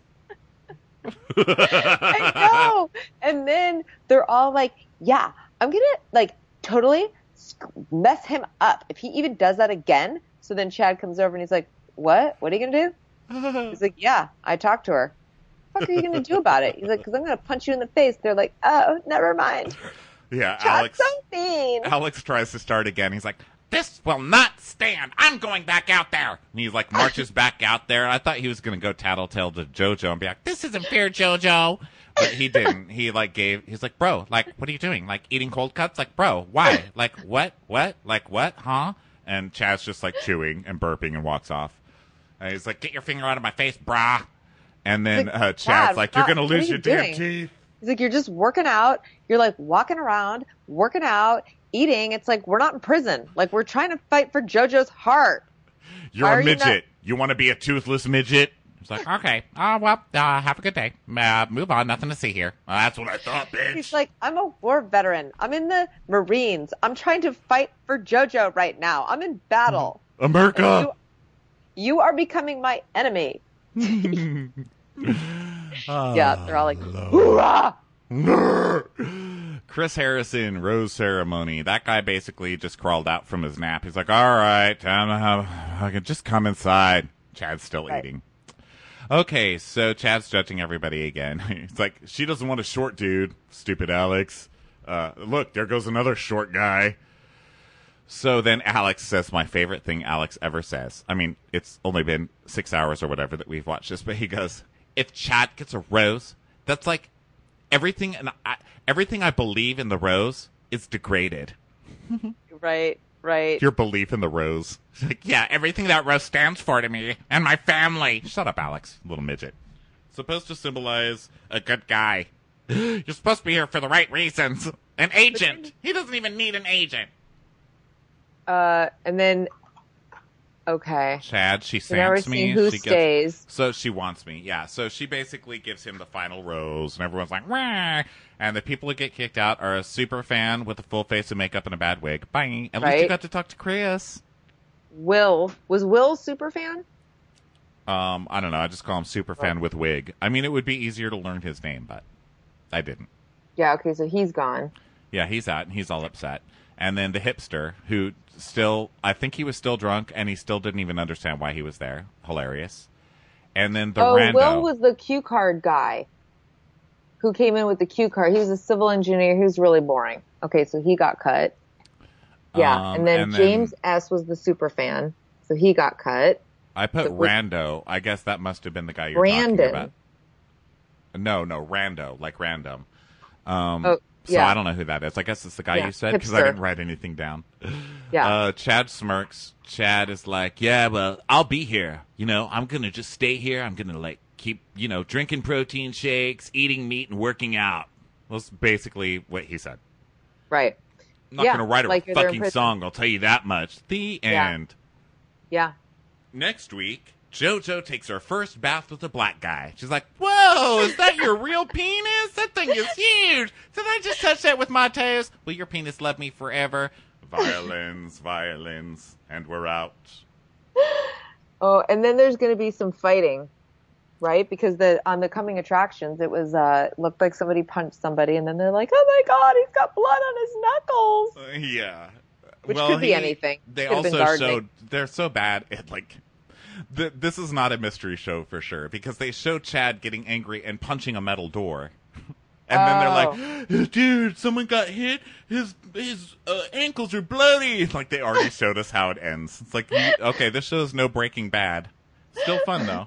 I know. And then they're all like, yeah, I'm going to like totally mess him up if he even does that again. So then Chad comes over and he's like, what? What are you going to do? He's like, yeah, I talked to her. What are you going to do about it? He's like, because I'm going to punch you in the face. They're like, oh, never mind. Yeah, Chad's Alex. so mean. Alex tries to start again. He's like, this will not stand. I'm going back out there. And he like marches back out there. I thought he was going to go tattletale to JoJo and be like, this isn't fair, JoJo. But he didn't. He like gave, he's like, bro, like, what are you doing? Like eating cold cuts? Like, bro, why? Like, what? What? Like, what? Huh? And Chad's just like chewing and burping and walks off. And he's like, get your finger out of my face, brah. And then like, uh, Chad's like, you're going to lose you your doing? damn teeth. He's like, you're just working out. You're like walking around, working out, eating. It's like, we're not in prison. Like, we're trying to fight for JoJo's heart. You're Why a midget. You, not- you want to be a toothless midget? It's like, okay, uh, well, uh, have a good day. Uh, move on. Nothing to see here. Uh, that's what I thought, bitch. He's like, I'm a war veteran. I'm in the Marines. I'm trying to fight for JoJo right now. I'm in battle. America. You, you are becoming my enemy. Yeah, they're all like, hoorah! Chris Harrison, Rose Ceremony. That guy basically just crawled out from his nap. He's like, all right, time to have, I can just come inside. Chad's still right. eating. Okay, so Chad's judging everybody again. He's like, she doesn't want a short dude, stupid Alex. Uh, look, there goes another short guy. So then Alex says my favorite thing Alex ever says. I mean, it's only been six hours or whatever that we've watched this, but he goes, if Chad gets a rose, that's like everything and I, everything I believe in the rose is degraded. Right, right. Your belief in the rose. Like, yeah, everything that rose stands for to me and my family. Shut up, Alex, little midget. Supposed to symbolize a good guy. You're supposed to be here for the right reasons. An agent. He doesn't even need an agent. Uh, and then, okay. Chad, she We never samps me. see who she stays. Gets, so she wants me, yeah. So she basically gives him the final rose, and everyone's like, wah! And the people who get kicked out are a super fan with a full face of makeup and a bad wig. Bye. At least you Right. got to talk to Chris. Will. Was Will super fan? Um, I don't know. I just call him super fan with wig. I mean, it would be easier to learn his name, but I didn't. Yeah, okay, so he's gone. Yeah, he's out, and he's all upset. And then the hipster, who still, I think he was still drunk, and he still didn't even understand why he was there. Hilarious. And then the oh, rando. Will was the cue card guy who came in with the cue card. He was a civil engineer. He was really boring. Okay, so he got cut. Yeah, Um, and then and then- James S. was the super fan, so he got cut. I put It was- Rando. I guess that must have been the guy you're Brandon. talking about. No, no, Rando, like random. Um, Oh, so yeah. I don't know who that is. I guess it's the guy Yeah, you said because I hipster. didn't write anything down. Yeah. Uh, Chad smirks. Chad is like, yeah, well, I'll be here. You know, I'm going to just stay here. I'm going to, like, keep, you know, drinking protein shakes, eating meat, and working out. That's basically what he said. Right. I'm not Yeah, going to write a like they're in fucking prison. song, I'll tell you that much. The Yeah. end. Yeah. Next week, JoJo takes her first bath with a black guy. She's like, whoa, is that your real penis? That thing is huge. Did I just touch that with my toes? Will your penis love me forever? Violins, violins, and we're out. Oh, and then there's going to be some fighting, right? Because the on the coming attractions, it was uh looked like somebody punched somebody, and then they're like, "Oh my God, he's got blood on his knuckles," Uh, yeah. which Well, could be he- anything. They Could have been also gardening. showed, they're so bad at, like, th- this is not a mystery show for sure, because they show Chad getting angry and punching a metal door. And then they're like, dude, someone got hit. His his uh, ankles are bloody. Like, they already showed us how it ends. It's like, you- okay, this show's no Breaking Bad. Still fun, though.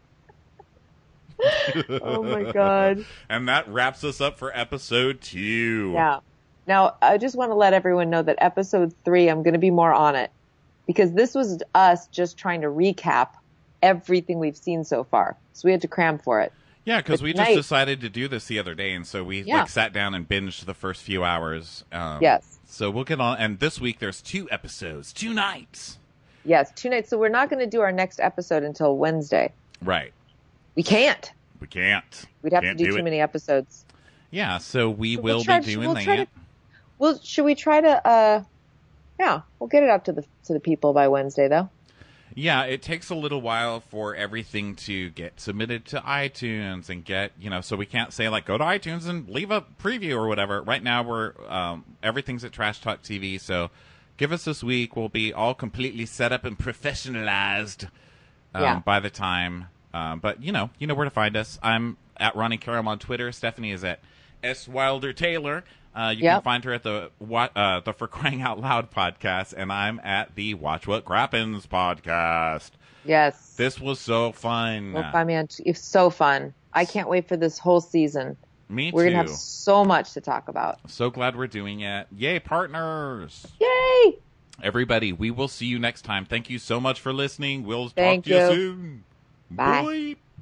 Oh my God. And that wraps us up for episode two. Yeah. Now, I just want to let everyone know that episode three, I'm going to be more on it because this was us just trying to recap everything we've seen so far. So we had to cram for it. Yeah, because But we just tonight- decided to do this the other day, and so we Yeah. like sat down and binged the first few hours. Um, Yes. So we'll get on, and this week there's two episodes, two nights. Yes, two nights. So we're not going to do our next episode until Wednesday. Right. We can't. We can't. We'd have Can't to do, do too it. many episodes. Yeah, so we So will we'll try- be doing we'll that. try to- Well, should we try to? uh Yeah, we'll get it up to the to the people by Wednesday, though. Yeah, it takes a little while for everything to get submitted to iTunes and get, you know, so we can't say, like, go to iTunes and leave a preview or whatever. Right now, we're, um, everything's at Trash Talk T V, so give us this week. We'll be all completely set up and professionalized um, Yeah. by the time. Um, but, you know, you know where to find us. I'm at Ronnie Karam on Twitter. Stephanie is at S. Wilder Taylor. Uh, you Yep. can find her at the what uh, the For Crying Out Loud podcast, and I'm at the Watch What Crappens podcast. Yes. This was so fun. Well, I mean, it's so fun. I can't wait for this whole season. Me We're too. gonna have so much to talk about. So glad we're doing it. Yay, partners. Yay! Everybody, we will see you next time. Thank you so much for listening. We'll Thank talk to you you. soon. Bye. Bye.